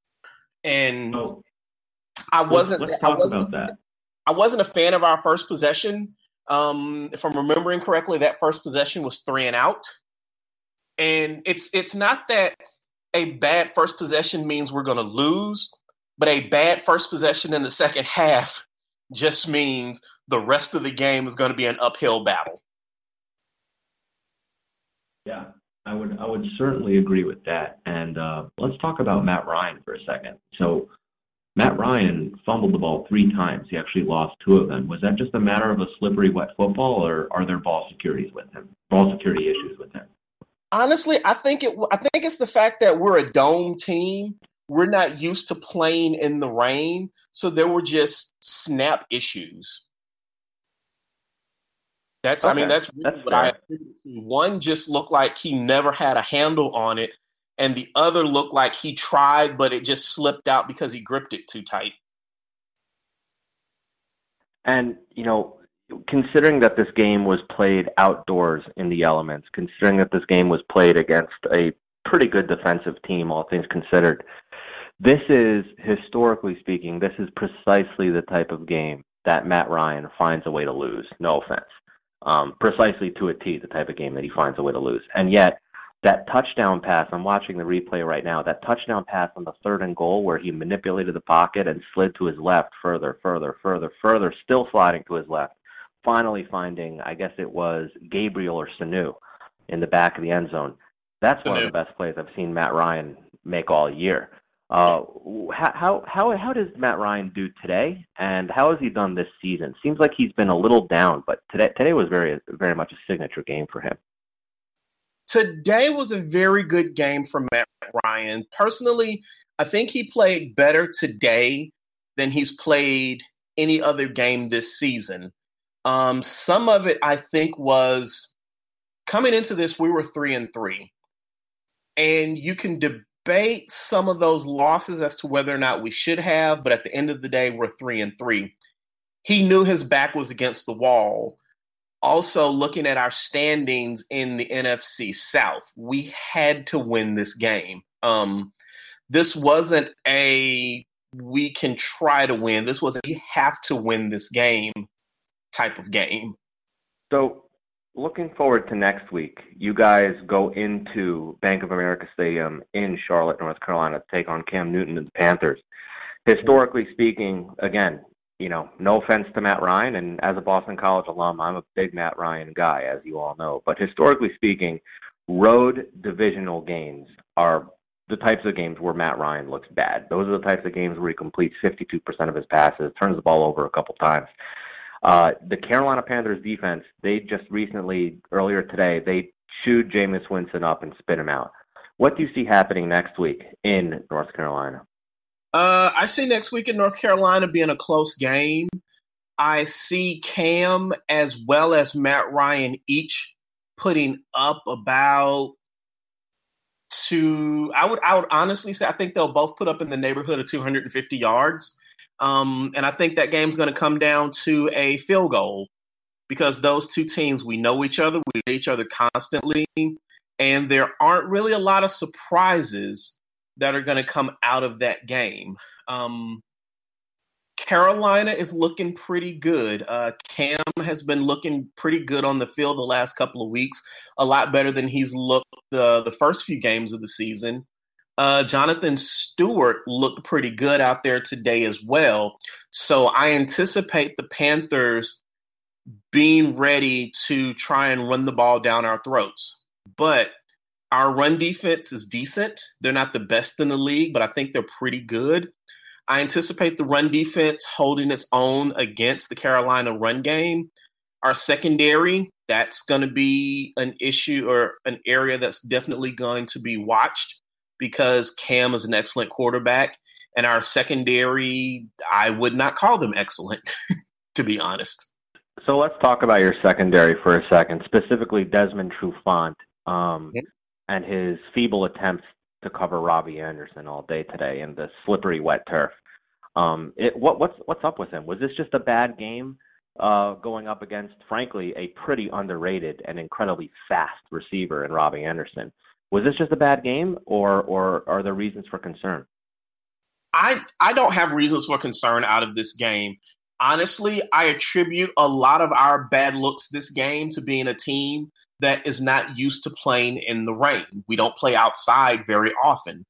And I wasn't a fan of our first possession. If I'm remembering correctly, that first possession was 3 and out. And it's not that a bad first possession means we're going to lose, but a bad first possession in the second half just means the rest of the game is going to be an uphill battle. Yeah, I would certainly agree with that. And let's talk about Matt Ryan for a second. So Matt Ryan fumbled the ball 3 times. He actually lost 2 of them. Was that just a matter of a slippery wet football, or are there ball security issues with him? Honestly, I think it's the fact that we're a dome team. We're not used to playing in the rain, so there were just snap issues. That's really what I think. One just looked like he never had a handle on it, and the other looked like he tried, but it just slipped out because he gripped it too tight. And, considering that this game was played outdoors in the elements, considering that this game was played against a pretty good defensive team, all things considered, this is, historically speaking, this is precisely the type of game that Matt Ryan finds a way to lose. No offense. Precisely to a T, the type of game that he finds a way to lose. And yet, that touchdown pass, I'm watching the replay right now, that touchdown pass on the 3rd and goal where he manipulated the pocket and slid to his left further, still sliding to his left, finally finding, I guess it was Gabriel or Sanu in the back of the end zone. That's one of the best plays I've seen Matt Ryan make all year. How does Matt Ryan do today, and how has he done this season? Seems like he's been a little down, but today was very very much a signature game for him. Today was a very good game for Matt Ryan. Personally, I think he played better today than he's played any other game this season. Some of it, I think, was coming into this, we were 3-3. And you can debate some of those losses as to whether or not we should have, but at the end of the day, we're 3-3. He knew his back was against the wall. Also, looking at our standings in the NFC South, we had to win this game. This wasn't a we can try to win. This was a we have to win this game type of game. So, looking forward to next week, you guys go into Bank of America Stadium in Charlotte, North Carolina, to take on Cam Newton and the Panthers. Historically speaking, again, no offense to Matt Ryan, and as a Boston College alum, I'm a big Matt Ryan guy, as you all know. But historically speaking, road divisional games are the types of games where Matt Ryan looks bad. Those are the types of games where he completes 52% of his passes, turns the ball over a couple times. The Carolina Panthers defense, they just recently, earlier today, they chewed Jameis Winston up and spit him out. What do you see happening next week in North Carolina? I see next week in North Carolina being a close game. I see Cam as well as Matt Ryan each putting up about I would honestly say I think they'll both put up in the neighborhood of 250 yards. And I think that game's going to come down to a field goal because those two teams, we know each other, we know each other constantly, and there aren't really a lot of surprises that are going to come out of that game. Carolina is looking pretty good. Cam has been looking pretty good on the field the last couple of weeks, a lot better than he's looked the first few games of the season. Jonathan Stewart looked pretty good out there today as well. So I anticipate the Panthers being ready to try and run the ball down our throats. But our run defense is decent. They're not the best in the league, but I think they're pretty good. I anticipate the run defense holding its own against the Carolina run game. Our secondary, that's going to be an issue or an area that's definitely going to be watched because Cam is an excellent quarterback. And our secondary, I would not call them excellent, to be honest. So let's talk about your secondary for a second, specifically Desmond Trufant and his feeble attempts to cover Robbie Anderson all day today in the slippery wet turf. What's up with him? Was this just a bad game going up against, frankly, a pretty underrated and incredibly fast receiver in Robbie Anderson? Was this just a bad game, or are there reasons for concern? I don't have reasons for concern out of this game. Honestly, I attribute a lot of our bad looks this game to being a team that is not used to playing in the rain. We don't play outside very often.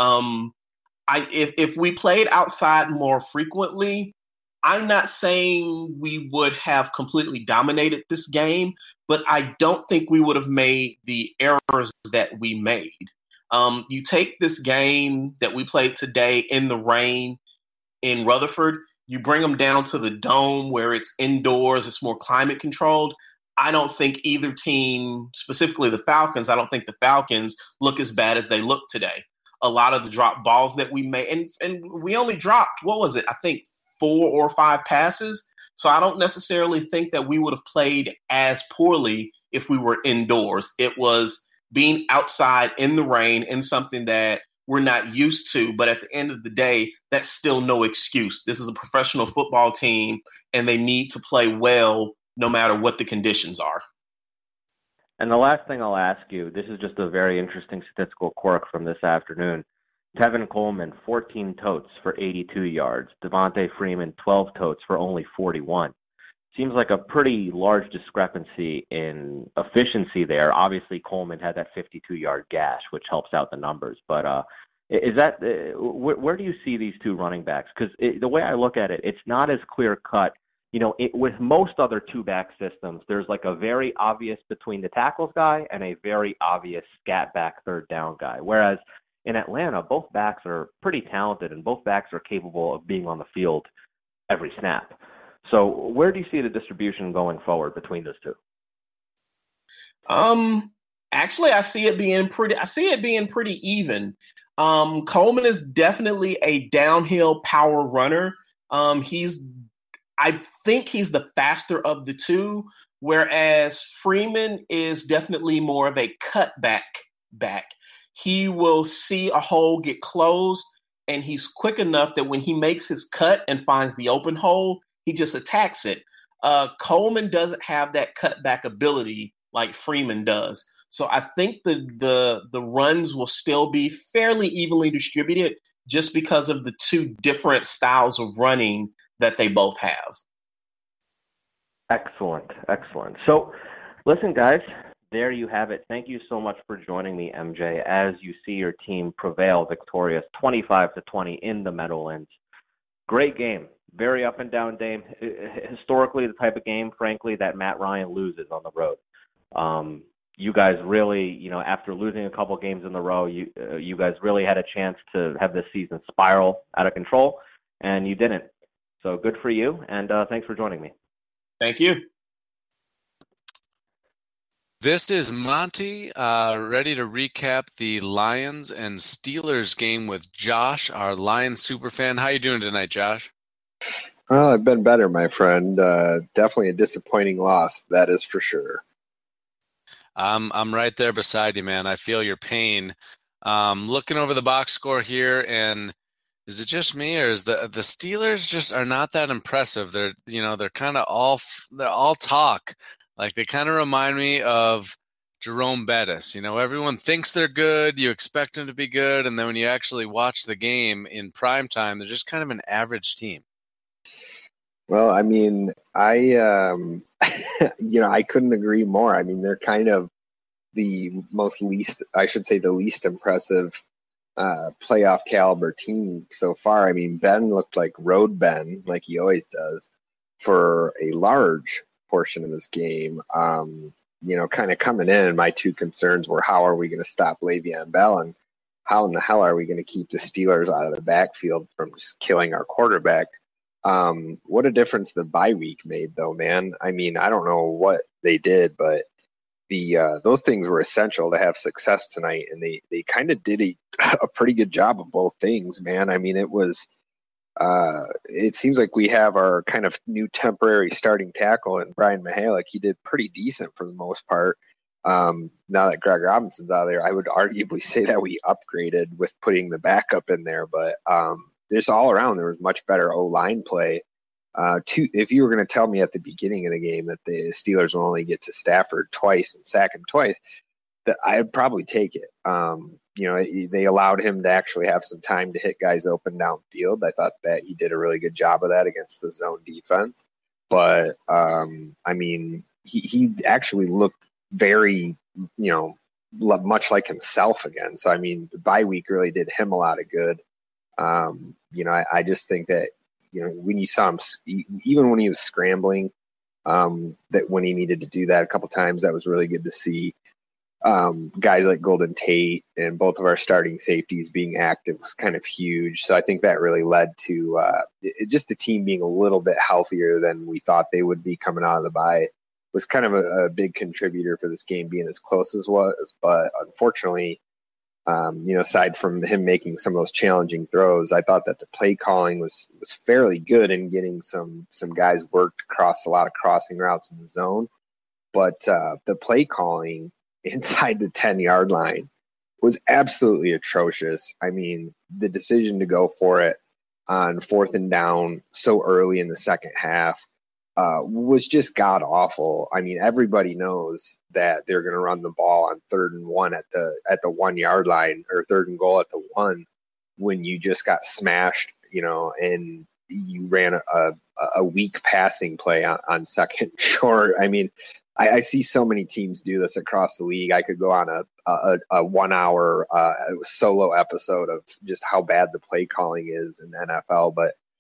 If we played outside more frequently, I'm not saying we would have completely dominated this game, but I don't think we would have made the errors that we made. You take this game that we played today in the rain in Rutherford, you bring them down to the Dome where it's indoors, it's more climate controlled. I don't think either team, specifically the Falcons, I don't think the Falcons look as bad as they look today. A lot of the drop balls that we made, and we only dropped, what was it? I think 4 or 5 passes. So I don't necessarily think that we would have played as poorly if we were indoors. It was being outside in the rain in something that we're not used to. But at the end of the day, that's still no excuse. This is a professional football team, and they need to play well no matter what the conditions are. And the last thing I'll ask you, this is just a very interesting statistical quirk from this afternoon. Tevin Coleman, 14 totes for 82 yards. Devontae Freeman, 12 totes for only 41. Seems like a pretty large discrepancy in efficiency there. Obviously, Coleman had that 52-yard gash, which helps out the numbers. But is that where do you see these two running backs? Because the way I look at it, it's not as clear-cut. You know, with most other two-back systems, there's like a very obvious between the tackles guy and a very obvious scat back third down guy. Whereas in Atlanta, both backs are pretty talented, and both backs are capable of being on the field every snap. So where do you see the distribution going forward between those two? Actually, I see it being pretty even. Coleman is definitely a downhill power runner. I think he's the faster of the two, whereas Freeman is definitely more of a cutback back. He will see a hole get closed, and he's quick enough that when he makes his cut and finds the open hole, he just attacks it. Coleman doesn't have that cutback ability like Freeman does. So I think the runs will still be fairly evenly distributed just because of the two different styles of running that they both have. Excellent. So listen, guys, there you have it. Thank you so much for joining me, MJ, as you see your team prevail victorious 25-20 in the Meadowlands. Great game. Very up and down game. Historically, the type of game, frankly, that Matt Ryan loses on the road. You guys really, after losing a couple games in a row, you guys really had a chance to have this season spiral out of control, and you didn't. So good for you, and thanks for joining me. Thank you. This is Monty, ready to recap the Lions and Steelers game with Josh, our Lions superfan. How you doing tonight, Josh? Well, I've been better, my friend. Definitely a disappointing loss, that is for sure. I'm right there beside you, man. I feel your pain. Looking over the box score here, and is it just me, or is the Steelers just are not that impressive? They're kind of all talk. Like, they kind of remind me of Jerome Bettis. Everyone thinks they're good. You expect them to be good, and then when you actually watch the game in prime time, they're just kind of an average team. Well, I mean, I couldn't agree more. I mean, they're kind of the least impressive playoff caliber team so far. I mean, Ben looked like road Ben, like he always does, for a large portion of this game. Kind of coming in, my two concerns were, how are we going to stop Le'Veon Bell, and how in the hell are we going to keep the Steelers out of the backfield from just killing our quarterback? What a difference the bye week made, though, man. I mean, I don't know what they did, but those things were essential to have success tonight, and they kind of did a pretty good job of both things, man. I mean, it seems like we have our kind of new temporary starting tackle in Brian Mihalik. He did pretty decent for the most part. Now that Greg Robinson's out of there, I would arguably say that we upgraded with putting the backup in there, but just all around, there was much better O-line play. If you were going to tell me at the beginning of the game that the Steelers will only get to Stafford twice and sack him twice, that I'd probably take it. They allowed him to actually have some time to hit guys open downfield. I thought that he did a really good job of that against the zone defense. But, I mean, he actually looked very, much like himself again. So, I mean, the bye week really did him a lot of good. I just think that, when you saw him, even when he was scrambling, that when he needed to do that a couple times, that was really good to see. Guys like Golden Tate and both of our starting safeties being active was kind of huge. So I think that really led to just the team being a little bit healthier than we thought they would be coming out of the bye. Was kind of a big contributor for this game being as close as was. But unfortunately, aside from him making some of those challenging throws, I thought that the play calling was fairly good in getting some guys worked across a lot of crossing routes in the zone. But the play calling inside the 10-yard line was absolutely atrocious. I mean, the decision to go for it on 4th and down so early in the second half was just god awful. I mean, everybody knows that they're going to run the ball on 3rd and 1 at the 1 yard line, or 3rd and goal at the 1, when you just got smashed, and you ran a weak passing play on 2nd short. I mean, I see so many teams do this across the league. I could go on a 1 hour solo episode of just how bad the play calling is in the NFL.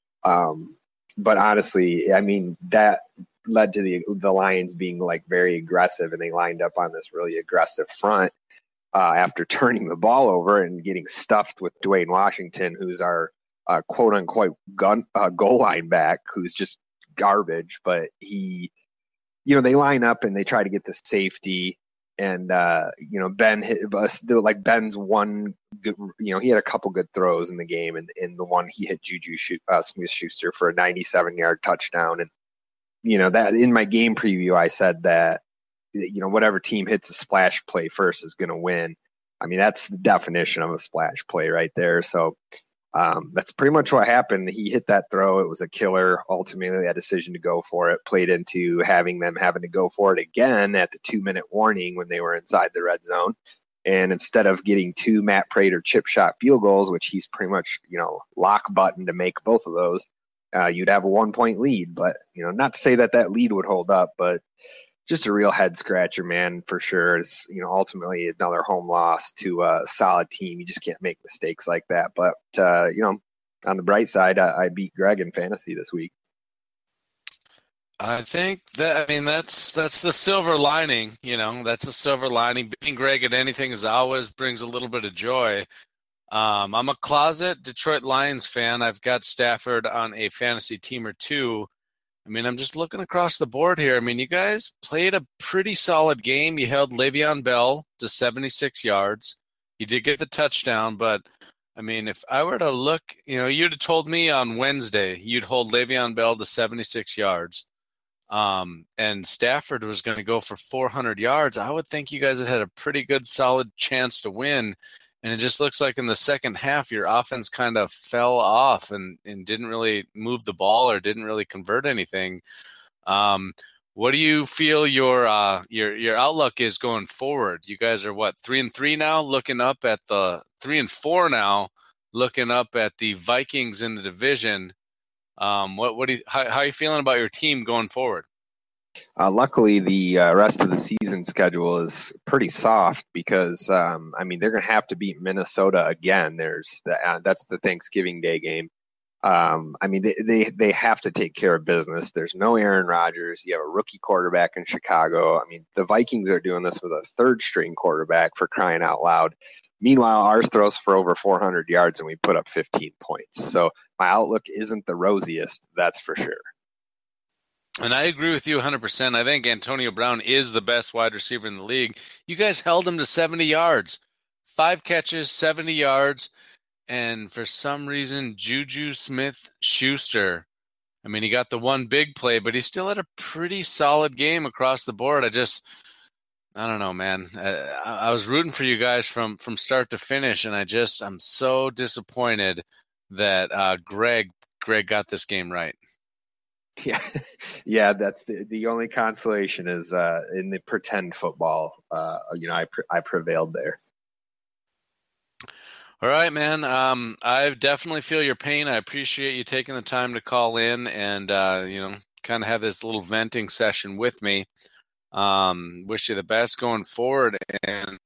But honestly, I mean, that led to the Lions being like very aggressive, and they lined up on this really aggressive front. after turning the ball over and getting stuffed with Dwayne Washington, who's our quote unquote goal line back, who's just garbage. But he, they line up and they try to get the safety. And, Ben hit Ben's one good, he had a couple good throws in the game, and in the one he hit Juju Smith-Schuster for a 97-yard touchdown. And, that in my game preview, I said that, whatever team hits a splash play first is going to win. I mean, that's the definition of a splash play right there. So that's pretty much what happened. He hit that throw. It was a killer. Ultimately, that decision to go for it played into having to go for it again at the 2-minute warning when they were inside the red zone. And instead of getting 2 Matt Prater chip shot field goals, which he's pretty much, lock button to make both of those, you'd have a 1-point lead. But, not to say that lead would hold up, but just a real head scratcher, man, for sure. It's, ultimately another home loss to a solid team. You just can't make mistakes like that. But, on the bright side, I beat Greg in fantasy this week. I think that's the silver lining, that's a silver lining. Beating Greg at anything always brings a little bit of joy. I'm a closet Detroit Lions fan. I've got Stafford on a fantasy team or two. I'm just looking across the board here. You guys played a pretty solid game. You held Le'Veon Bell to 76 yards. You did get the touchdown, but, if I were to look, you'd have told me on Wednesday you'd hold Le'Veon Bell to 76 yards, and Stafford was going to go for 400 yards. I would think you guys had a pretty good, solid chance to win. And it just looks like in the second half, your offense kind of fell off and didn't really move the ball or didn't really convert anything. What do you feel your outlook is going forward? You guys are 3-3 now, looking up at the 3-4 now, looking up at the Vikings in the division. How are you feeling about your team going forward? Luckily, the rest of the season schedule is pretty soft because, they're going to have to beat Minnesota again. That's the Thanksgiving Day game. They have to take care of business. There's no Aaron Rodgers. You have a rookie quarterback in Chicago. The Vikings are doing this with a third-string quarterback, for crying out loud. Meanwhile, ours throws for over 400 yards, and we put up 15 points. So my outlook isn't the rosiest, that's for sure. And I agree with you 100%. I think Antonio Brown is the best wide receiver in the league. You guys held him to 70 yards. 5 catches, 70 yards. And for some reason, Juju Smith-Schuster, he got the one big play, but he still had a pretty solid game across the board. I don't know, man. I was rooting for you guys from start to finish, and I'm so disappointed that Greg got this game right. Yeah, that's the only consolation is in the pretend football. I prevailed there. All right, man. I definitely feel your pain. I appreciate you taking the time to call in and kind of have this little venting session with me. Wish you the best going forward, and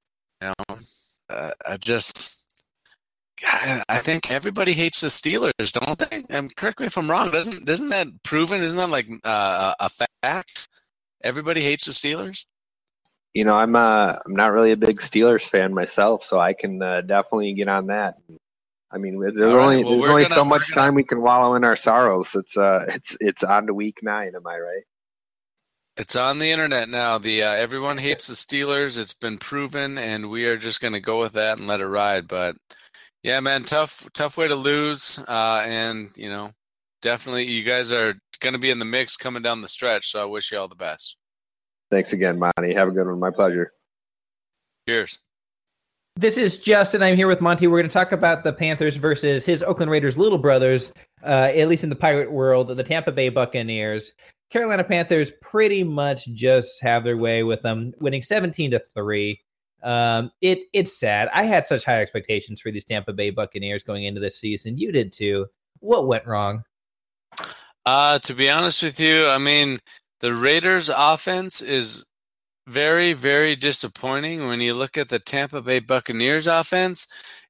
I think everybody hates the Steelers, don't they? And correct me if I'm wrong. Isn't that proven? Isn't that like a fact? Everybody hates the Steelers. I'm not really a big Steelers fan myself, so I can definitely get on that. There's only so much time we can wallow in our sorrows. It's on to week 9. Am I right? It's on the internet now. Everyone hates the Steelers. It's been proven, and we are just going to go with that and let it ride. But yeah, man, tough way to lose. And definitely you guys are going to be in the mix coming down the stretch. So I wish you all the best. Thanks again, Monty. Have a good one. My pleasure. Cheers. This is Justin. I'm here with Monty. We're going to talk about the Panthers versus his Oakland Raiders little brothers, at least in the Pirate world, the Tampa Bay Buccaneers. Carolina Panthers pretty much just have their way with them, winning 17-3. It's sad. I had such high expectations for these Tampa Bay Buccaneers going into this season. You did too. What went wrong? To be honest with you, the Raiders offense is very, very disappointing. When you look at the Tampa Bay Buccaneers offense,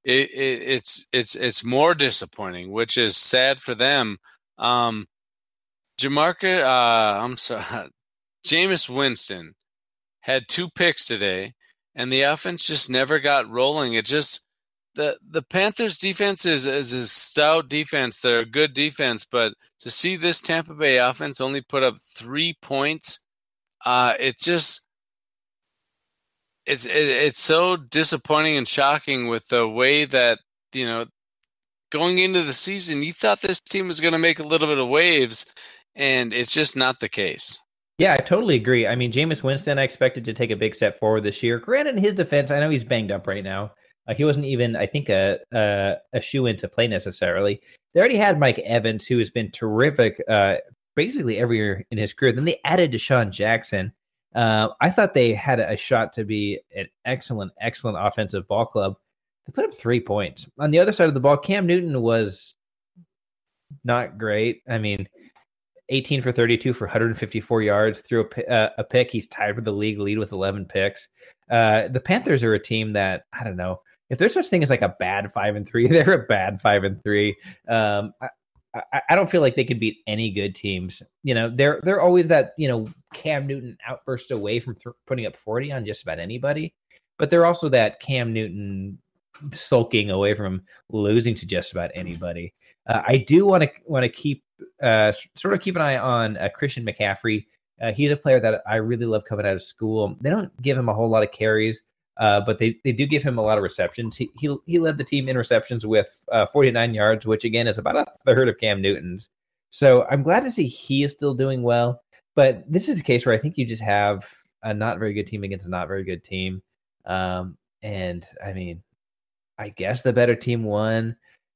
it's more disappointing, which is sad for them. Jameis Winston had 2 picks today, and the offense just never got rolling. It just the Panthers defense is a stout defense. They're a good defense, but to see this Tampa Bay offense only put up 3 points, it's so disappointing and shocking with the way that, going into the season, you thought this team was going to make a little bit of waves, and it's just not the case. Yeah, I totally agree. I mean, Jameis Winston, I expected to take a big step forward this year. Granted, in his defense, I know he's banged up right now. He wasn't even, I think, a shoe-in to play necessarily. They already had Mike Evans, who has been terrific basically every year in his career. Then they added Deshaun Jackson. I thought they had a shot to be an excellent offensive ball club. They put up 3 points. On the other side of the ball, Cam Newton was not great. I mean, 18 for 32 for 154 yards, threw a pick. He's tied for the league lead with 11 picks. The Panthers are a team that, I don't know, if there's such thing as like a bad 5-3, they're a bad 5-3. I don't feel like they could beat any good teams. They're always that, Cam Newton outburst away from putting up 40 on just about anybody. But they're also that Cam Newton sulking away from losing to just about anybody. I do want to keep keep an eye on Christian McCaffrey. He's a player that I really love coming out of school. They don't give him a whole lot of carries, but they do give him a lot of receptions. He led the team in receptions with 49 yards, which again is about a third of Cam Newton's. So I'm glad to see he is still doing well. But this is a case where I think you just have a not very good team against a not very good team. And I mean, I guess the better team won.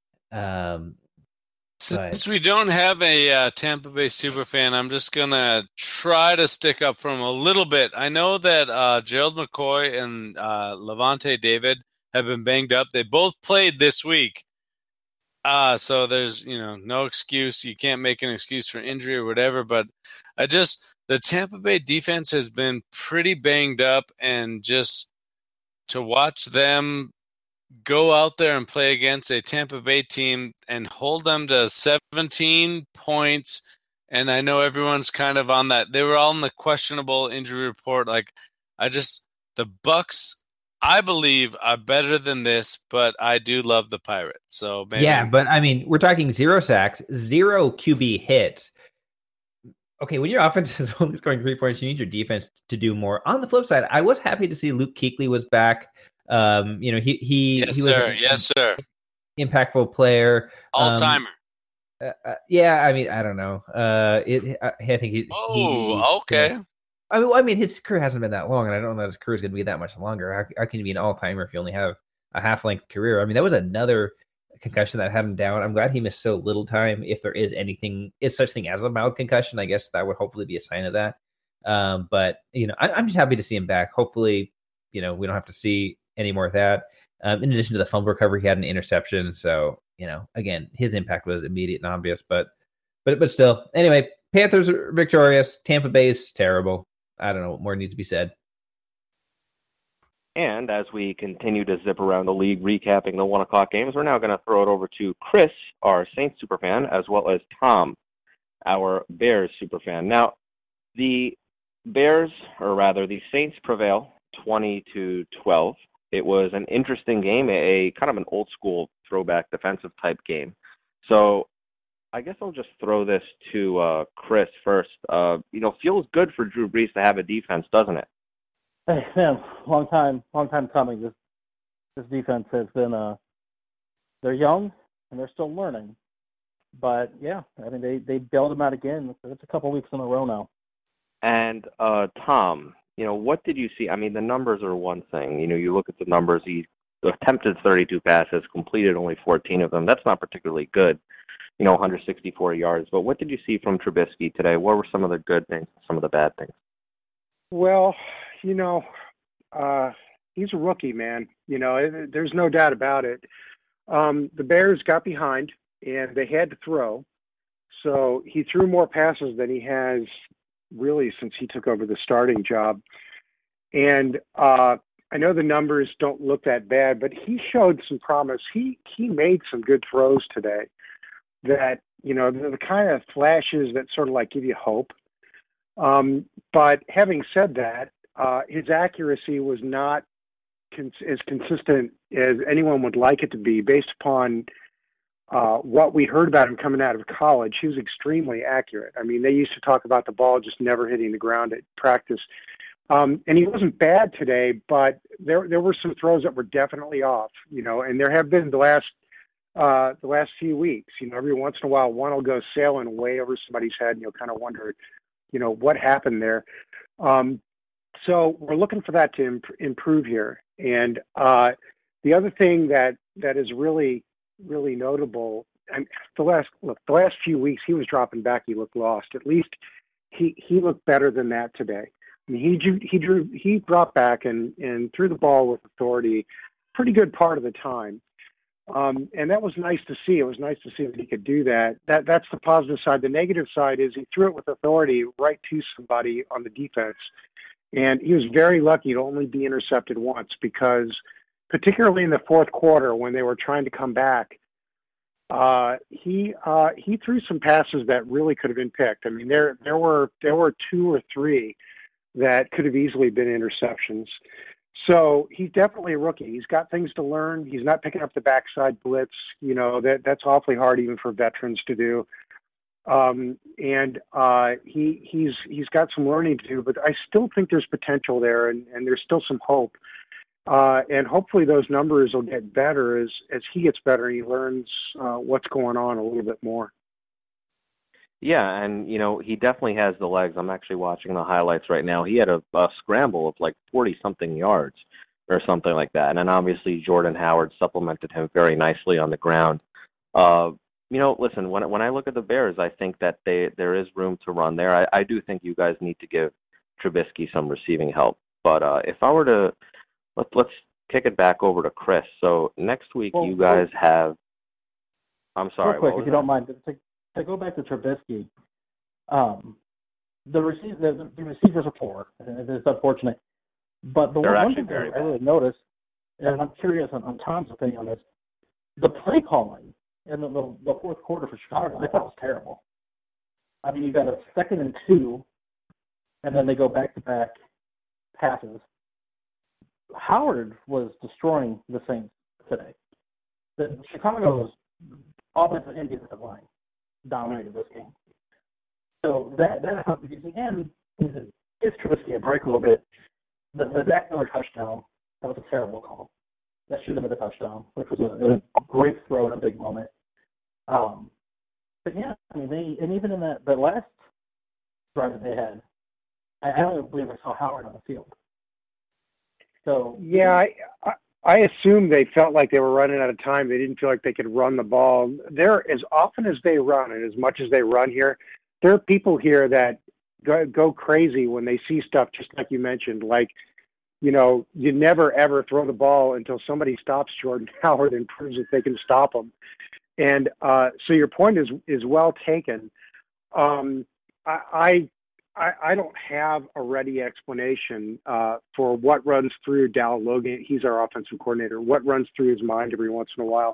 Since we don't have a Tampa Bay superfan, I'm just going to try to stick up for him a little bit. I know that Gerald McCoy and Levante David have been banged up. They both played this week. So there's, no excuse. You can't make an excuse for injury or whatever. But the Tampa Bay defense has been pretty banged up, and just to watch them go out there and play against a Tampa Bay team and hold them to 17 points. And I know everyone's kind of on that. They were all in the questionable injury report. The Bucks, I believe, are better than this, but I do love the Pirates. So maybe. Yeah, but I mean, we're talking 0 sacks, 0 QB hits. Okay, when your offense is only scoring 3 points, you need your defense to do more. On the flip side, I was happy to see Luke Kuechly was back. He was sir. Impactful player. All-timer. Yeah, I mean, I don't know. I think he. Okay. I mean, his career hasn't been that long, and I don't know that his career is going to be that much longer. How can you be an all-timer if you only have a half-length career? I mean, that was another concussion that had him down. I'm glad he missed so little time. If there is such thing as a mild concussion, I guess that would hopefully be a sign of that. But I'm just happy to see him back. Hopefully, we don't have to see any more of that. In addition to the fumble recovery, he had an interception. So, again, his impact was immediate and obvious, but still. Anyway, Panthers are victorious. Tampa Bay is terrible. I don't know what more needs to be said. And as we continue to zip around the league, recapping the 1 o'clock games, we're now going to throw it over to Chris, our Saints superfan, as well as Tom, our Bears superfan. Now, the Saints prevail 20-12. It was an interesting game, a kind of an old school throwback defensive type game. So I guess I'll just throw this to Chris first. Feels good for Drew Brees to have a defense, doesn't it? Hey, man, long time coming. This defense has been, they're young and they're still learning. But yeah, I mean, they bailed them out again. It's a couple weeks in a row now. And Tom, what did you see? I mean, the numbers are one thing. You look at the numbers. He attempted 32 passes, completed only 14 of them. That's not particularly good, 164 yards. But what did you see from Trubisky today? What were some of the good things, some of the bad things? Well, he's a rookie, man. There's no doubt about it. The Bears got behind, and they had to throw. So he threw more passes than he has really since he took over the starting job. And I know the numbers don't look that bad, but he showed some promise. He made some good throws today that, the kind of flashes that sort of like give you hope. But having said that, his accuracy was not as consistent as anyone would like it to be based upon what we heard about him coming out of college. He was extremely accurate. I mean, they used to talk about the ball just never hitting the ground at practice. And he wasn't bad today, but there were some throws that were definitely off, and there have been the last few weeks. Every once in a while, one will go sailing way over somebody's head, and you'll kind of wonder, what happened there. So we're looking for that to improve here. And the other thing that is really, really notable, and the last few weeks, he was dropping back. He looked lost. At least he looked better than that today. I mean, he dropped back and threw the ball with authority pretty good part of the time. And that was nice to see. It was nice to see that he could do that. That's the positive side. The negative side is he threw it with authority right to somebody on the defense. And he was very lucky to only be intercepted once, because particularly in the fourth quarter when they were trying to come back, he threw some passes that really could have been picked. I mean, there were 2 or 3 that could have easily been interceptions. So he's definitely a rookie. He's got things to learn. He's not picking up the backside blitz. That's awfully hard even for veterans to do. He's got some learning to do, but I still think there's potential there, and there's still some hope. And hopefully those numbers will get better as he gets better and he learns what's going on a little bit more. Yeah, and, he definitely has the legs. I'm actually watching the highlights right now. He had a scramble of like 40-something yards or something like that. And then obviously Jordan Howard supplemented him very nicely on the ground. Listen, when I look at the Bears, I think that there is room to run there. I do think you guys need to give Trubisky some receiving help. But if I were to, let's kick it back over to Chris. So next week you guys have, I'm sorry. Real quick, if you don't mind, to go back to Trubisky, the receivers are poor, and it's unfortunate. But the one thing I really noticed, and I'm curious on Tom's opinion on this, the play calling in the fourth quarter for Chicago, I thought was terrible. I mean, you got a 2nd and 2, and then they go back-to-back passes. Howard was destroying the Saints today. Chicago's offensive and defensive line dominated this game. So that again, gives Trubisky a break a little bit. The Dak Miller touchdown, that was a terrible call. That should have been a touchdown, which was a great throw in a big moment. But yeah, I mean, even in that last drive that they had, I don't believe I saw Howard on the field. So yeah, I assume they felt like they were running out of time. They didn't feel like they could run the ball. As often as they run and as much as they run here, there are people here that go crazy when they see stuff just like you mentioned. Like, you never, ever throw the ball until somebody stops Jordan Howard and proves that they can stop him. And so your point is well taken. I don't have a ready explanation for what runs through Dal Logan. He's our offensive coordinator. What runs through his mind every once in a while.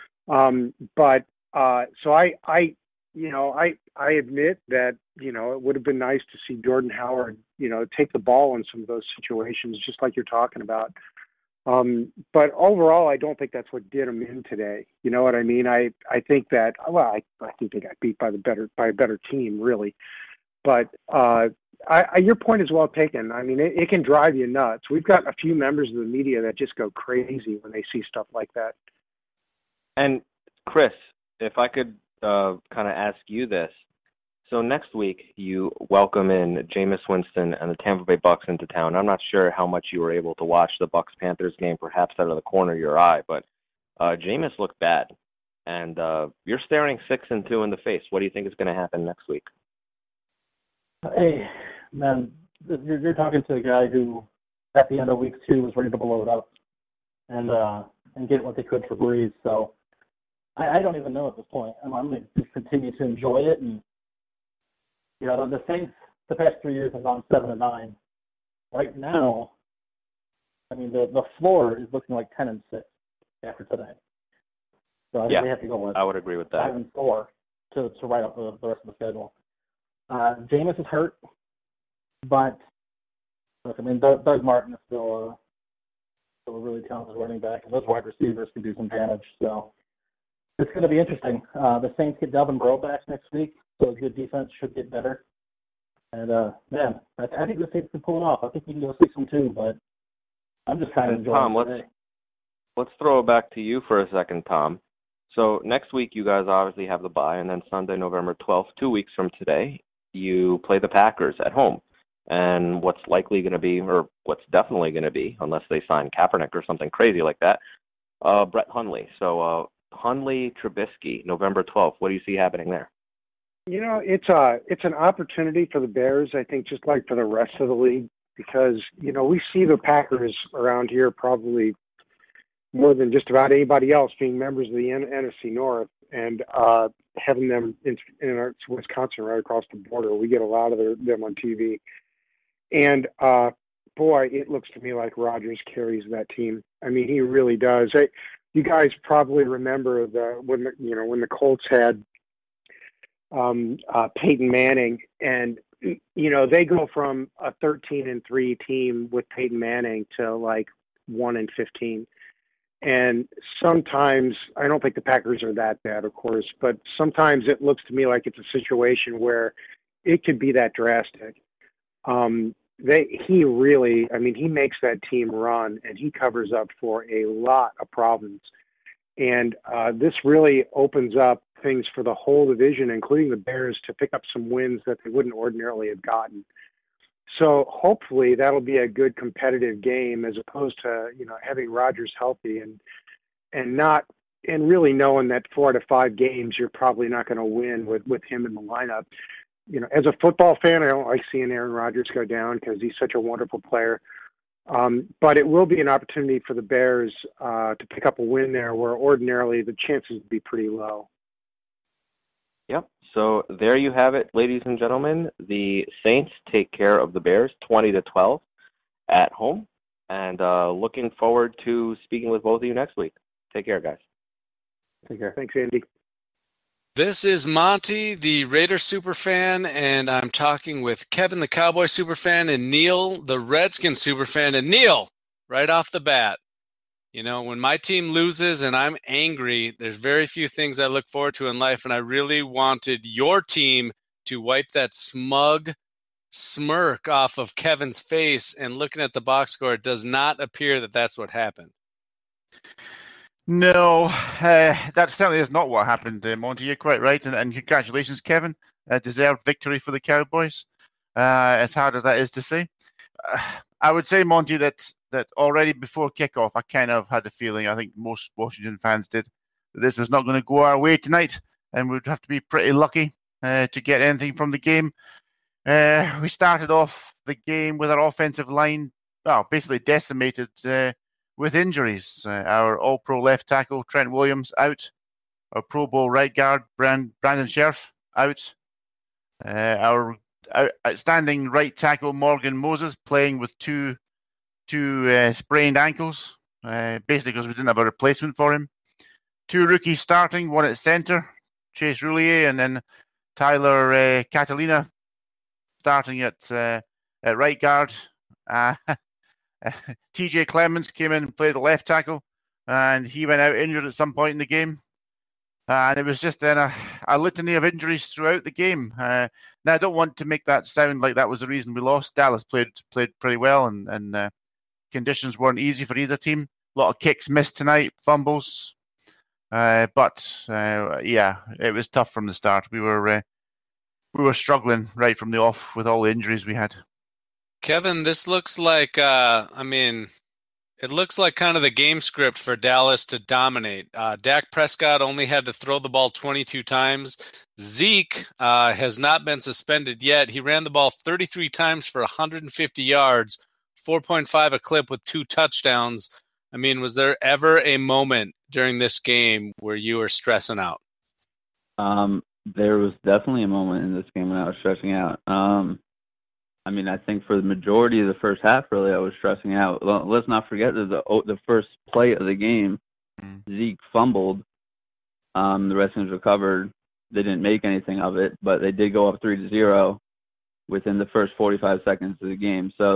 So I admit that, it would have been nice to see Jordan Howard, take the ball in some of those situations, just like you're talking about. But overall, I don't think that's what did him in today. You know what I mean? I think that, I think they got beat by a better team, really. But your point is well taken. I mean, it can drive you nuts. We've got a few members of the media that just go crazy when they see stuff like that. And Chris, if I could kind of ask you this. So next week you welcome in Jameis Winston and the Tampa Bay Bucks into town. I'm not sure how much you were able to watch the Bucks-Panthers game, perhaps out of the corner of your eye, but Jameis looked bad. And you're staring 6-2 in the face. What do you think is going to happen next week? Hey, man, you're talking to a guy who, at the end of week 2, was ready to blow it up and get what they could for Breeze. So I don't even know at this point. I'm going to just continue to enjoy it. And, the Saints, the past 3 years have gone 7-9. Right now, I mean, the floor is looking like 10-6 after today. So I think they have to go with I would agree with that. 5-4 to write up the rest of the schedule. Jameis is hurt, but look, I mean, Doug Martin is still a really talented running back, and those wide receivers can do some damage. So it's going to be interesting. The Saints get Delvin Breaux back next week, so a good defense should get better. And, man, I think the Saints can pull it off. I think we can go 6-2, but I'm just kind of enjoying it today. Let's throw it back to you for a second, Tom. So next week you guys obviously have the bye, and then Sunday, November 12th, 2 weeks from today, you play the Packers at home. And what's likely going to be, or what's definitely going to be, unless they sign Kaepernick or something crazy like that, Brett Hundley. So Hundley, Trubisky, November 12th. What do you see happening there? It's an opportunity for the Bears, I think, just like for the rest of the league, because, we see the Packers around here probably more than just about anybody else being members of the NFC North, and having them in Wisconsin right across the border. We get a lot of them on TV. And, boy, it looks to me like Rodgers carries that team. I mean, he really does. You guys probably remember when the Colts had Peyton Manning, and they go from a 13-3 team with Peyton Manning to like 1-15. And sometimes, I don't think the Packers are that bad, of course, but sometimes it looks to me like it's a situation where it could be that drastic. He makes that team run, and he covers up for a lot of problems. And this really opens up things for the whole division, including the Bears, to pick up some wins that they wouldn't ordinarily have gotten. So hopefully that'll be a good competitive game, as opposed to, having Rodgers healthy and really knowing that 4 out of 5 games you're probably not going to win with him in the lineup. As a football fan, I don't like seeing Aaron Rodgers go down because he's such a wonderful player. But it will be an opportunity for the Bears to pick up a win there, where ordinarily the chances would be pretty low. Yep. So there you have it, ladies and gentlemen. The Saints take care of the Bears 20-12 at home. And looking forward to speaking with both of you next week. Take care, guys. Take care. Thanks, Andy. This is Monty, the Raiders superfan, and I'm talking with Kevin, the Cowboy superfan, and Neil, the Redskins superfan. And Neil, right off the bat, when my team loses and I'm angry, there's very few things I look forward to in life, and I really wanted your team to wipe that smug smirk off of Kevin's face, and looking at the box score, it does not appear that that's what happened. No, that certainly is not what happened, Monty. You're quite right, and congratulations, Kevin. A deserved victory for the Cowboys, as hard as that is to say. I would say, Monty, that already before kickoff, I kind of had a feeling, I think most Washington fans did, that this was not going to go our way tonight, and we'd have to be pretty lucky to get anything from the game. We started off the game with our offensive line, basically decimated with injuries. Our all-pro left tackle, Trent Williams, out. Our Pro Bowl right guard, Brandon Scherf, out. Our outstanding right tackle, Morgan Moses, playing with two sprained ankles, basically because we didn't have a replacement for him. 2 rookies starting, one at center, Chase Roulier, and then Tyler Catalina starting at right guard. TJ Clemens came in and played the left tackle, and he went out injured at some point in the game. And it was just then a litany of injuries throughout the game. Now, I don't want to make that sound like that was the reason we lost. Dallas played pretty well, and conditions weren't easy for either team. A lot of kicks missed tonight, fumbles. But it was tough from the start. We were struggling right from the off with all the injuries we had. Kevin, this looks like, it looks like kind of the game script for Dallas to dominate. Dak Prescott only had to throw the ball 22 times. Zeke has not been suspended yet. He ran the ball 33 times for 150 yards, 4.5 a clip with 2 touchdowns. Was there ever a moment during this game where you were stressing out? There was definitely a moment in this game when I was stressing out. I think for the majority of the first half, really, I was stressing out. Let's not forget that the first play of the game, Zeke fumbled. The Redskins recovered. They didn't make anything of it, but they did go up 3-0 within the first 45 seconds of the game. So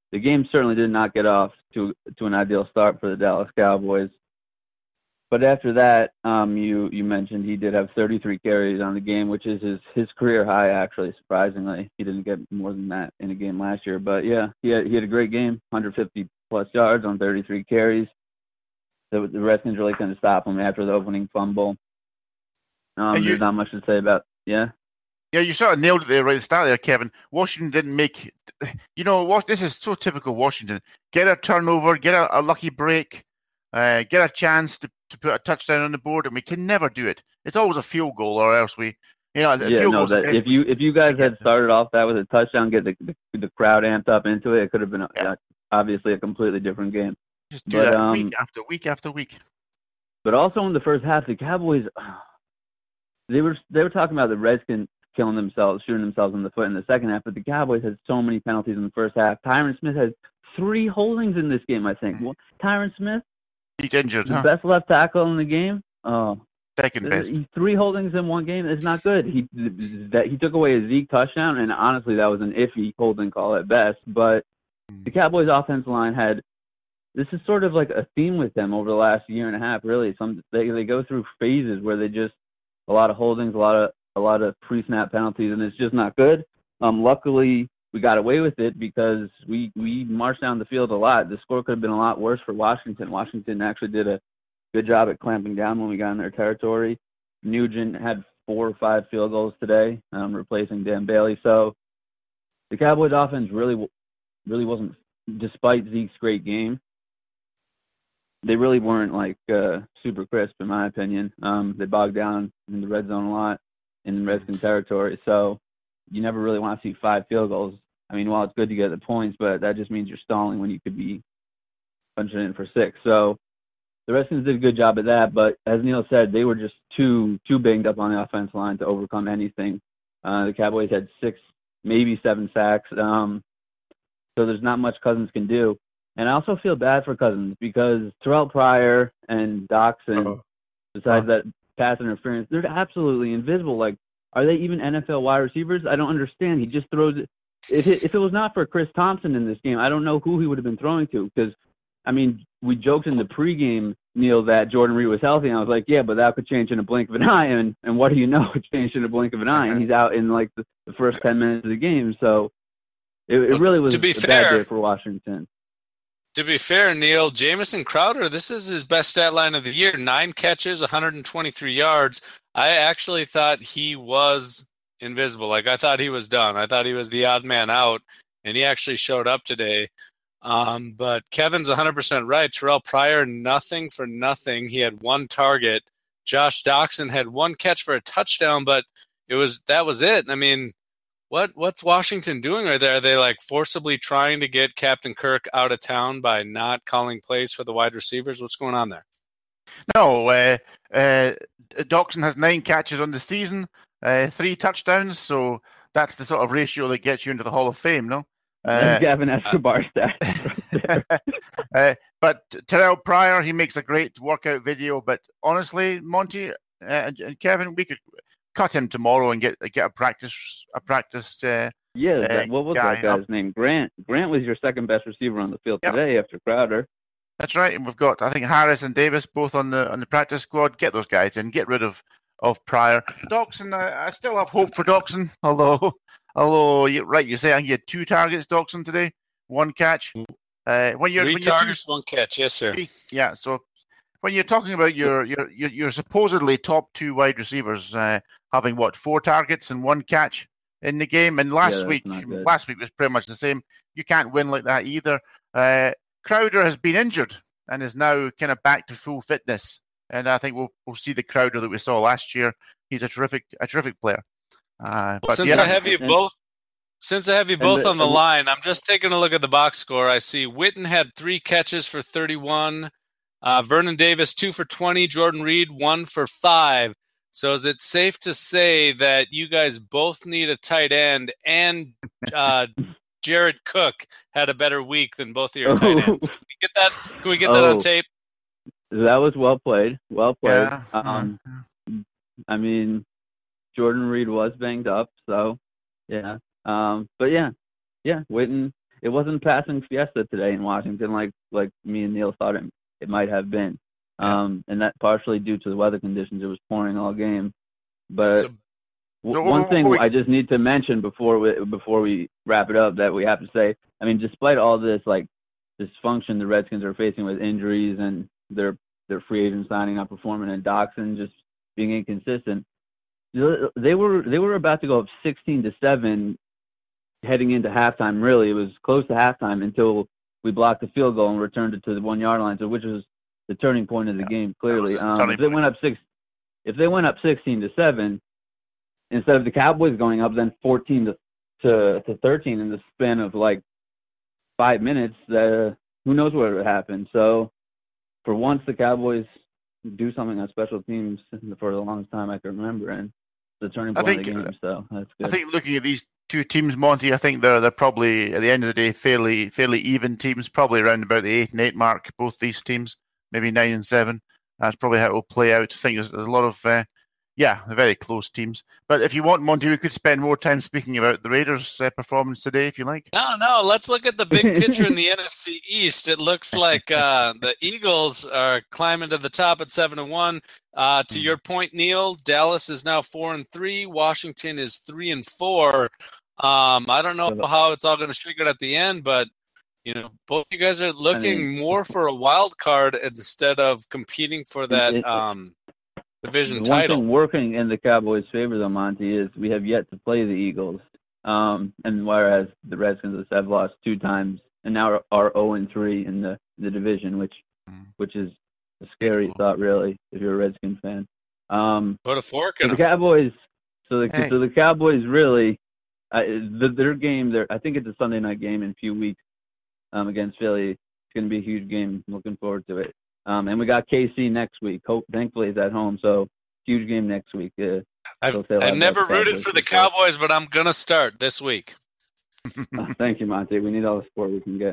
the game certainly did not get off to an ideal start for the Dallas Cowboys. But after that, you mentioned he did have 33 carries on the game, which is his career high, actually, surprisingly. He didn't get more than that in a game last year. But, yeah, he had a great game, 150-plus yards on 33 carries. The Redskins really couldn't stop him after the opening fumble. There's not much to say about yeah. Yeah, you sort of nailed it there right at the start there, Kevin. Washington didn't make – this is so typical Washington. Get a turnover, get a lucky break, get a chance to put a touchdown on the board, and we can never do it. It's always a field goal, or else we – if you guys had started off that with a touchdown, get the crowd amped up into it, it could have been obviously a completely different game. Just do that week after week after week. But also in the first half, the Cowboys – they were talking about the Redskins shooting themselves in the foot in the second half, but the Cowboys had so many penalties in the first half. Tyron Smith had 3 holdings in this game, I think. Tyron Smith? He's injured, the best left tackle in the game? Oh. Second best. 3 holdings in one game is not good. He took away a Zeke touchdown, and honestly, that was an iffy holding call at best. But the Cowboys' offensive line this is sort of like a theme with them over the last year and a half, really. They go through phases where they just a lot of holdings, a lot of pre-snap penalties, and it's just not good. Luckily, we got away with it because we marched down the field a lot. The score could have been a lot worse for Washington. Washington actually did a good job at clamping down when we got in their territory. Nugent had 4 or 5 field goals today, replacing Dan Bailey. So the Cowboys' offense really wasn't, despite Zeke's great game, they really weren't super crisp, in my opinion. They bogged down in the red zone a lot in Redskin territory, so you never really want to see 5 field goals. I mean, while it's good to get the points, but that just means you're stalling when you could be punching in for 6. So the Redskins did a good job at that, but as Neil said, they were just too banged up on the offensive line to overcome anything. The Cowboys had 6, maybe 7 sacks, so there's not much Cousins can do. And I also feel bad for Cousins because Terrell Pryor and Doxson, besides that pass interference, they're absolutely invisible. Are they even NFL wide receivers? I don't understand. He just throws it. If it was not for Chris Thompson in this game, I don't know who he would have been throwing to because, I mean, we joked in the pregame, Neil, that Jordan Reed was healthy, and I was like, yeah, but that could change in a blink of an eye, and what do you know? It changed in a blink of an eye, and he's out in, the first 10 minutes of the game. So it really was a bad day for Washington. To be fair, Neil, Jamison Crowder, this is his best stat line of the year. 9 catches, 123 yards. I actually thought he was invisible. I thought he was done. I thought he was the odd man out, and he actually showed up today. But Kevin's 100% right. Terrell Pryor, nothing for nothing. He had 1 target. Josh Doxson had 1 catch for a touchdown, but that was it. I mean, what's Washington doing? Are they forcibly trying to get Captain Kirk out of town by not calling plays for the wide receivers? What's going on there? No, Doxson has 9 catches on the season, 3 touchdowns, so that's the sort of ratio that gets you into the Hall of Fame, no? Gavin Escobar stats. But Terrell Pryor, he makes a great workout video, but honestly, Monty and Kevin, we could cut him tomorrow and get a practice. What was that guy's name? Grant. Grant was your second best receiver on the field today after Crowder. That's right, and we've got I think Harris and Davis both on the practice squad. Get those guys in. Get rid of Pryor. Doxson, I still have hope for Doxson. Although you say I think he had 2 targets, Doxson, today, 1 catch. When you're 3 targets, 1 catch. Yes, sir. Yeah. So when you're talking about your supposedly top 2 wide receivers having 4 targets and 1 catch in the game, and last week was pretty much the same. You can't win like that either. Crowder has been injured and is now kind of back to full fitness, and I think we'll see the Crowder that we saw last year. He's a terrific player. Since I have you both on the line, I'm just taking a look at the box score. I see Witten had 3 catches for 31. Vernon Davis 2 for 20. Jordan Reed 1 for 5. So is it safe to say that you guys both need a tight end and Jared Cook had a better week than both of your tight ends? Can we get that? Can we get that on tape? That was well played. Well played. Yeah. I mean, Jordan Reed was banged up, so yeah. But yeah, Witten. it wasn't passing fiesta today in Washington like me and Neil thought it might have been. And that partially due to the weather conditions. It was pouring all game. But one thing I just need to mention before we wrap it up that we have to say, I mean, despite all this dysfunction the Redskins are facing with injuries and their free agent signing not performing and Doxson just being inconsistent, they were about to go up 16-7 heading into halftime. Really, it was close to halftime until we blocked the field goal and returned it to the 1 yard line. So which was the turning point of the game. Clearly, if they went up 16-7 instead of the Cowboys going up then 14 to 13 in the span of like 5 minutes, who knows what would happen. So for once, the Cowboys do something on special teams for the longest time I can remember, and the turning point of the game. So that's good. I think looking at these two teams, Monty, I think they're probably at the end of the day fairly even teams, probably around about the 8-8 mark. Both these teams, maybe 9-7. That's probably how it will play out. I think there's a lot of they're very close teams. But if you want, Monty, we could spend more time speaking about the Raiders' performance today, if you like. No. Let's look at the big picture in the NFC East. It looks like the Eagles are climbing to the top at 7-1. To your point, Neil, Dallas is now 4-3. Washington is 3-4. I don't know how it's all going to shake out at the end, but both you guys are looking more for a wild card instead of competing for that division title. One thing working in the Cowboys' favor, though, Monty, is we have yet to play the Eagles. And whereas the Redskins have lost 2 times and now are 0-3 in the division, which is a scary thought, really, if you're a Redskins fan. Put a fork in the Cowboys. So the Cowboys really, their game, I think it's a Sunday night game in a few weeks against Philly. It's going to be a huge game. I'm looking forward to it. And we got KC next week. Thankfully, it's at home, so huge game next week. I've never rooted for the Cowboys, but I'm going to start this week. Thank you, Monty. We need all the support we can get.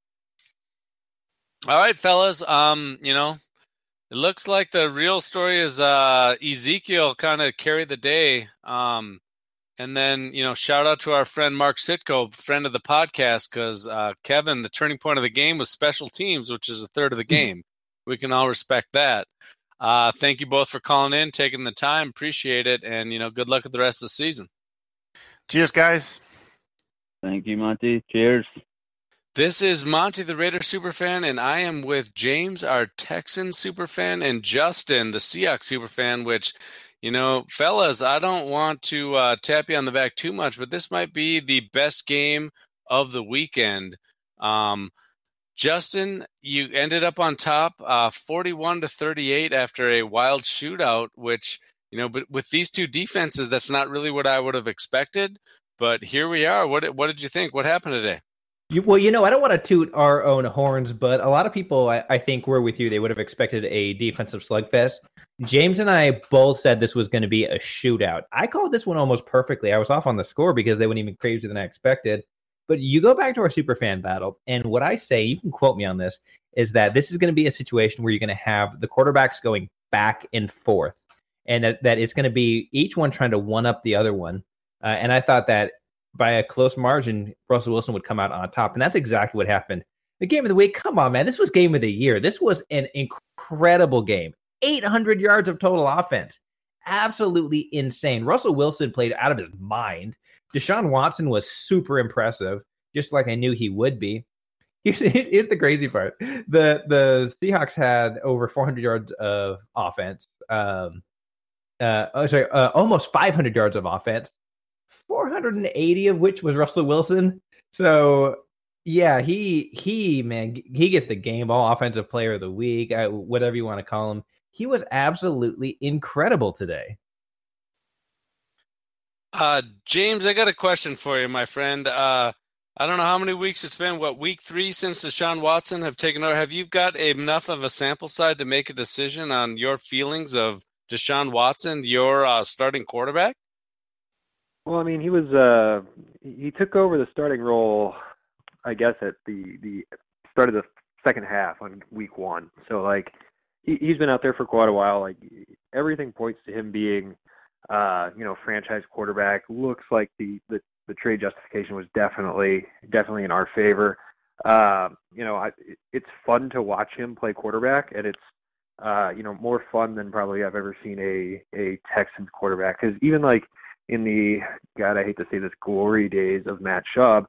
All right, fellas. It looks like the real story is Ezekiel kind of carried the day. And then, shout out to our friend Mark Sitko, friend of the podcast, because Kevin, the turning point of the game was special teams, which is a third of the game. We can all respect that. Thank you both for calling in, taking the time. Appreciate it. And, good luck with the rest of the season. Cheers, guys. Thank you, Monty. Cheers. This is Monty, the Raider superfan, and I am with James, our Texan superfan, and Justin, the Seahawks superfan, which, fellas, I don't want to tap you on the back too much, but this might be the best game of the weekend. Justin, you ended up on top 41-38 after a wild shootout, which, but with these two defenses, that's not really what I would have expected. But here we are. What did you think? What happened today? Well, I don't want to toot our own horns, but a lot of people, I think, were with you. They would have expected a defensive slugfest. James and I both said this was going to be a shootout. I called this one almost perfectly. I was off on the score because they went even crazier than I expected. But you go back to our superfan battle, and what I say, you can quote me on this, is that this is going to be a situation where you're going to have the quarterbacks going back and forth, and that it's going to be each one trying to one-up the other one. And I thought that by a close margin, Russell Wilson would come out on top, and that's exactly what happened. The game of the week, come on, man. This was game of the year. This was an incredible game. 800 yards of total offense. Absolutely insane. Russell Wilson played out of his mind. Deshaun Watson was super impressive, just like I knew he would be. Here's the crazy part. The Seahawks had over 400 yards of offense. Almost 500 yards of offense. 480 of which was Russell Wilson. So, yeah, he gets the game ball offensive player of the week, whatever you want to call him. He was absolutely incredible today. James, I got a question for you, my friend. I don't know how many weeks it's been. Week 3 since Deshaun Watson have taken over? Have you got enough of a sample size to make a decision on your feelings of Deshaun Watson, your starting quarterback? Well, I mean, he took over the starting role, I guess, at the start of the second half on week 1. So, he's been out there for quite a while. Everything points to him being franchise quarterback. Looks like the trade justification was definitely in our favor. It's fun to watch him play quarterback, and it's more fun than probably I've ever seen a Texans quarterback. Because even like in the, God, I hate to say this, glory days of Matt Schaub,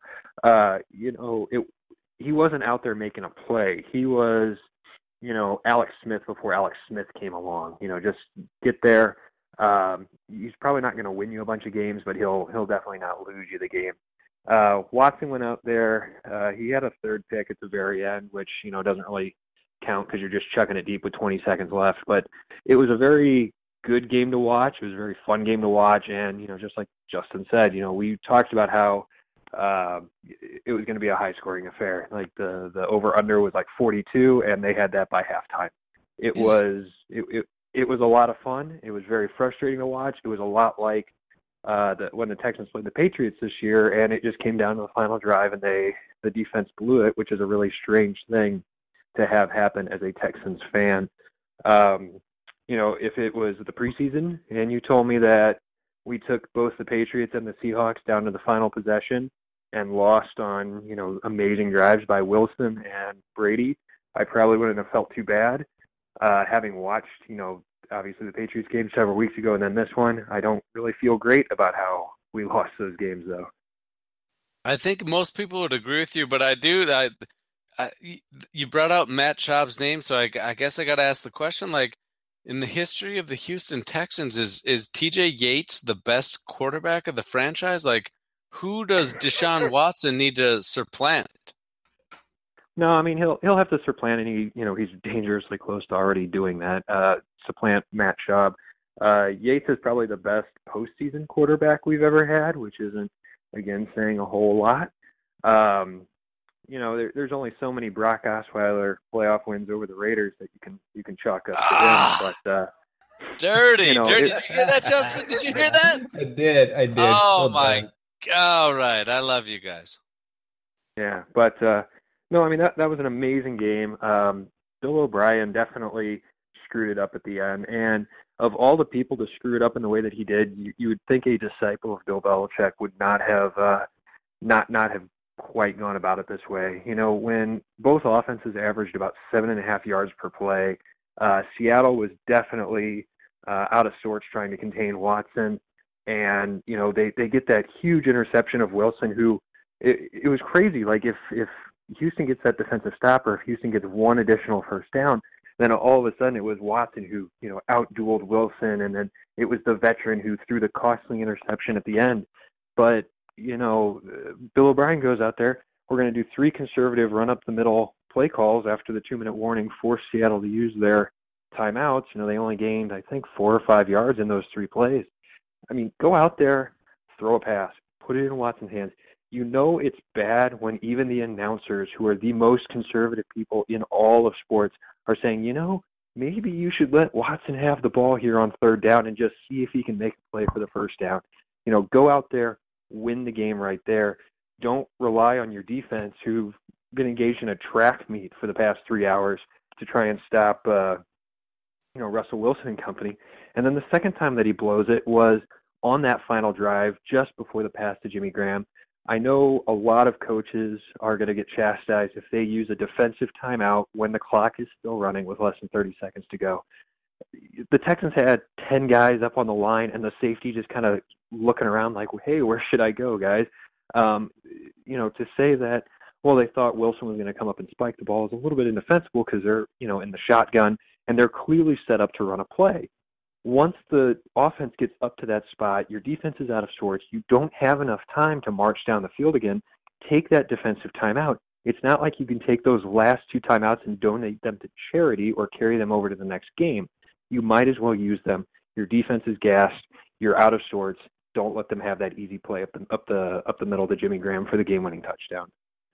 he wasn't out there making a play. He was, Alex Smith before Alex Smith came along. Just get there. He's probably not going to win you a bunch of games, but he'll definitely not lose you the game. Watson went out there. He had a third pick at the very end, which, doesn't really count because you're just chucking it deep with 20 seconds left. But it was a very good game to watch. It was a very fun game to watch. And, just like Justin said, we talked about how it was going to be a high-scoring affair. Like the over-under was like 42, and they had that by halftime. It was a lot of fun. It was very frustrating to watch. It was a lot like when the Texans played the Patriots this year, and it just came down to the final drive, and the defense blew it, which is a really strange thing to have happen as a Texans fan. If it was the preseason and you told me that we took both the Patriots and the Seahawks down to the final possession and lost on, amazing drives by Wilson and Brady, I probably wouldn't have felt too bad. Having watched, obviously the Patriots game several weeks ago and then this one, I don't really feel great about how we lost those games, though. I think most people would agree with you, but I do. You brought out Matt Schaub's name, so I guess I got to ask the question, like, in the history of the Houston Texans, is T.J. Yates the best quarterback of the franchise? Like, who does Deshaun Watson need to supplant? No, I mean, he'll have to supplant, and he's dangerously close to already doing that. Supplant Matt Schaub. Yates is probably the best postseason quarterback we've ever had, which isn't, again, saying a whole lot. There's only so many Brock Osweiler playoff wins over the Raiders that you can chalk up to him. But dirty. Did you hear that, Justin? Did you hear that? I did. Oh my God! All right, I love you guys. Yeah, but no, I mean that was an amazing game. Bill O'Brien definitely screwed it up at the end, and of all the people to screw it up in the way that he did, you would think a disciple of Bill Belichick would not have not have quite gone about it this way. When both offenses averaged about 7.5 yards per play, Seattle was definitely out of sorts trying to contain Watson, and they get that huge interception of Wilson, who it was crazy. Like if Houston gets that defensive stop, or if Houston gets one additional first down, then all of a sudden it was Watson who outdueled Wilson, and then it was the veteran who threw the costly interception at the end. But Bill O'Brien goes out there, we're going to do 3 conservative run-up-the-middle play calls after the 2-minute warning forced Seattle to use their timeouts. They only gained, I think, 4 or 5 yards in those 3 plays. I mean, go out there, throw a pass, put it in Watson's hands. It's bad when even the announcers, who are the most conservative people in all of sports, are saying, maybe you should let Watson have the ball here on 3rd down and just see if he can make a play for the first down. Go out there, win the game right there. Don't rely on your defense, who've been engaged in a track meet for the past 3 hours, to try and stop Russell Wilson and company. And then the second time that he blows it was on that final drive just before the pass to Jimmy Graham. I know a lot of coaches are going to get chastised if they use a defensive timeout when the clock is still running with less than 30 seconds to go. The Texans had 10 guys up on the line, and the safety just kind of looking around like, hey, where should I go, guys? To say that, well, they thought Wilson was going to come up and spike the ball is a little bit indefensible because they're, in the shotgun, and they're clearly set up to run a play. Once the offense gets up to that spot, your defense is out of sorts. You don't have enough time to march down the field again. Take that defensive timeout. It's not like you can take those last 2 timeouts and donate them to charity or carry them over to the next game. You might as well use them. Your defense is gassed. You're out of sorts. Don't let them have that easy play up the middle to Jimmy Graham for the game-winning touchdown.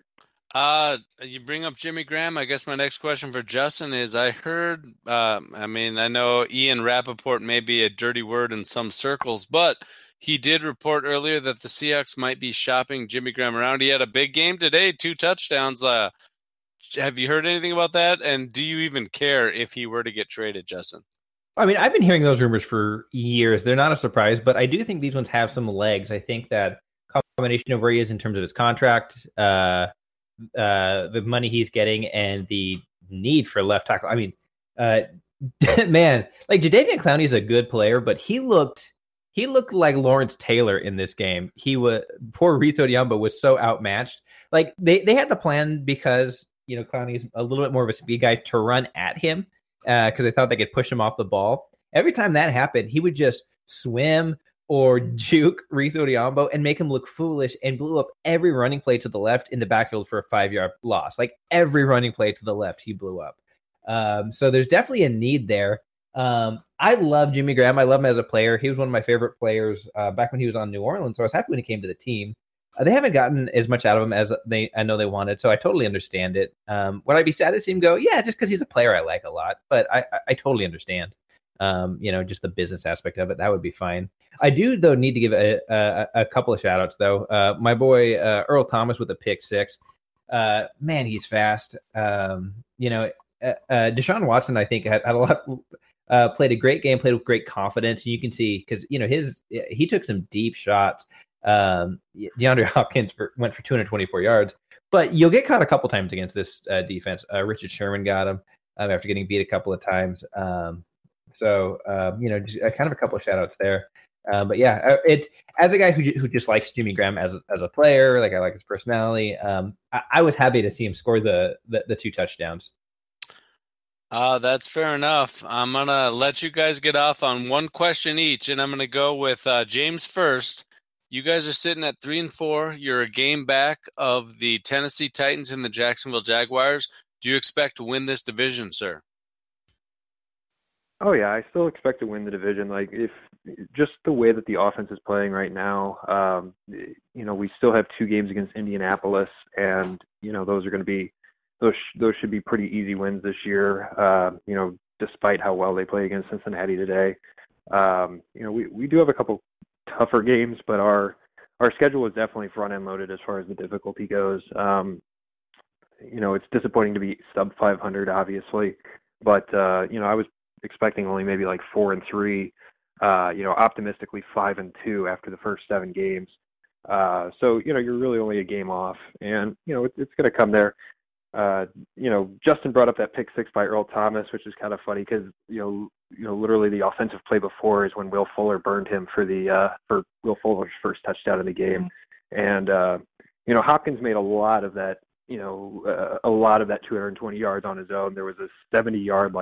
You bring up Jimmy Graham. I guess my next question for Justin is, I heard, I know Ian Rappaport may be a dirty word in some circles, but he did report earlier that the Seahawks might be shopping Jimmy Graham around. He had a big game today, 2 touchdowns. Have you heard anything about that? And do you even care if he were to get traded, Justin? I mean, I've been hearing those rumors for years. They're not a surprise, but I do think these ones have some legs. I think that combination of where he is in terms of his contract, the money he's getting, and the need for left tackle. I mean, man, like Jadeveon Clowney is a good player, but he looked like Lawrence Taylor in this game. Poor Reese Odhiambo was so outmatched. Like they had the plan because Clowney's a little bit more of a speed guy to run at him because they thought they could push him off the ball. Every time that happened, he would just swim or juke Reese Odhiambo and make him look foolish and blew up every running play to the left in the backfield for a 5-yard loss. Like every running play to the left, he blew up. So there's definitely a need there. I love Jimmy Graham. I love him as a player. He was one of my favorite players back when he was on New Orleans. So I was happy when he came to the team. They haven't gotten as much out of him as I know they wanted. So I totally understand it. Would I be sad to see him go? Yeah, just because he's a player I like a lot. But I totally understand. Just the business aspect of it. That would be fine. I do, though, need to give a couple of shout-outs, though. My boy, Earl Thomas with a pick six. Man, he's fast. Deshaun Watson, I think, had a lot played a great game, played with great confidence. And you can see, because, he took some deep shots. DeAndre Hopkins went for 224 yards. But you'll get caught a couple times against this defense. Richard Sherman got him after getting beat a couple of times. Just kind of a couple of shout-outs there. But yeah, as a guy who just likes Jimmy Graham as a player, like I like his personality. I was happy to see him score the 2 touchdowns. That's fair enough. I'm gonna let you guys get off on one question each, and I'm gonna go with James first. You guys are sitting at 3-4. You're a game back of the Tennessee Titans and the Jacksonville Jaguars. Do you expect to win this division, sir? Oh yeah, I still expect to win the division. Like if just the way that the offense is playing right now, we still have 2 games against Indianapolis, and those are going to be those should be pretty easy wins this year. Despite how well they play against Cincinnati today, we do have a couple tougher games, but our schedule is definitely front end loaded as far as the difficulty goes. It's disappointing to be sub 500, obviously, but I was expecting only maybe like 4-3, optimistically 5-2 after the first 7 games. So you're really only a game off, and it's going to come there. Justin brought up that pick six by Earl Thomas, which is kind of funny because literally the offensive play before is when Will Fuller burned him for Will Fuller's first touchdown in the game, and Hopkins made a lot of that 220 yards on his own. There was a 70-yard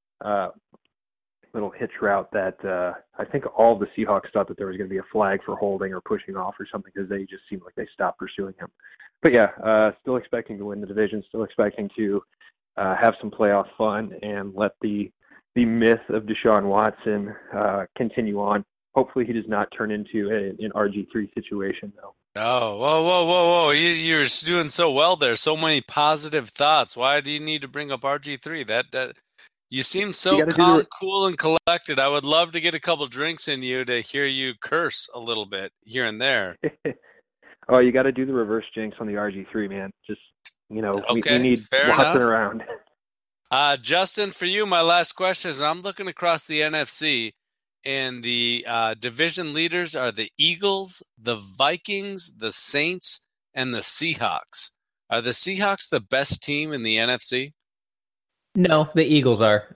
little hitch route that I think all the Seahawks thought that there was going to be a flag for holding or pushing off or something because they just seemed like they stopped pursuing him. But yeah, still expecting to win the division, still expecting to have some playoff fun and let the myth of Deshaun Watson continue on. Hopefully he does not turn into an RG3 situation, though. Oh, whoa. You're doing so well there. So many positive thoughts. Why do you need to bring up RG3? That you seem so calm, cool, and collected. I would love to get a couple drinks in you to hear you curse a little bit here and there. Oh, you got to do the reverse jinx on the RG3, man. Just, okay, we need Watson around. Justin, for you, my last question is, I'm looking across the NFC, and the division leaders are the Eagles, the Vikings, the Saints, and the Seahawks. Are the Seahawks the best team in the NFC? No, the Eagles are.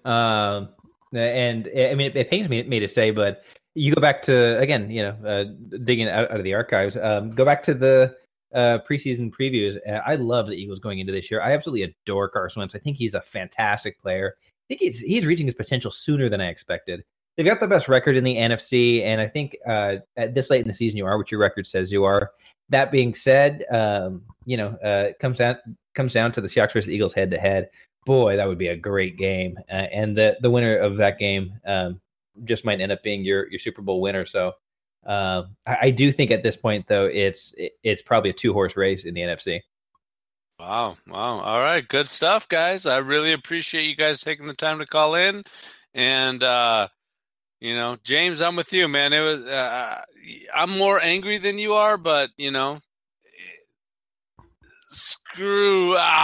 And I mean, it pains me to say, but you go back to, again, digging out of the archives, go back to the preseason previews. I love the Eagles going into this year. I absolutely adore Carson Wentz. I think he's a fantastic player. I think he's reaching his potential sooner than I expected. They've got the best record in the NFC, and I think at this late in the season you are what your record says you are. That being said, it comes down to the Seahawks versus the Eagles head-to-head. Boy, that would be a great game. And the winner of that game just might end up being your Super Bowl winner. So I do think at this point, though, it's probably a 2-horse race in the NFC. Wow. All right. Good stuff, guys. I really appreciate you guys taking the time to call in. And, James, I'm with you, man. It was I'm more angry than you are, but,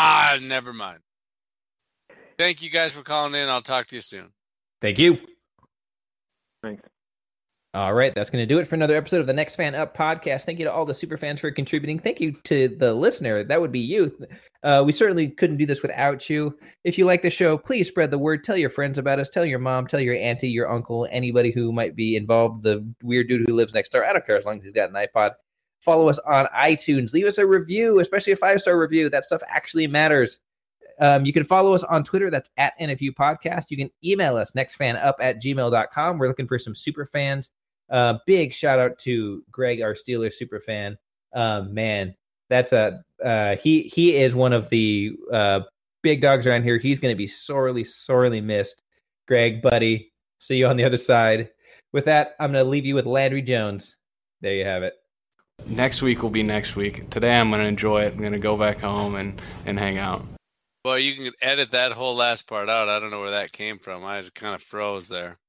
never mind. Thank you guys for calling in. I'll talk to you soon. Thank you. All right, that's going to do it for another episode of the Next Fan Up podcast. Thank you to all the super fans for contributing. Thank you to the listener. That would be you. We certainly couldn't do this without you. If you like the show, please spread the word. Tell your friends about us. Tell your mom, tell your auntie, your uncle, anybody who might be involved, the weird dude who lives next door. I don't care as long as he's got an iPod. Follow us on iTunes. Leave us a review, especially a 5-star review. That stuff actually matters. You can follow us on Twitter. That's at NFU Podcast. You can email us, nextfanup@gmail.com. We're looking for some super fans. Big shout out to Greg, our Steelers super fan. Man, that's he is one of the big dogs around here. He's going to be sorely missed. Greg, buddy, see you on the other side. With that, I'm going to leave you with Landry Jones. There you have it. Next week will be next week. Today I'm going to enjoy it. I'm going to go back home and hang out. Well, you can edit that whole last part out. I don't know where that came from. I just kind of froze there.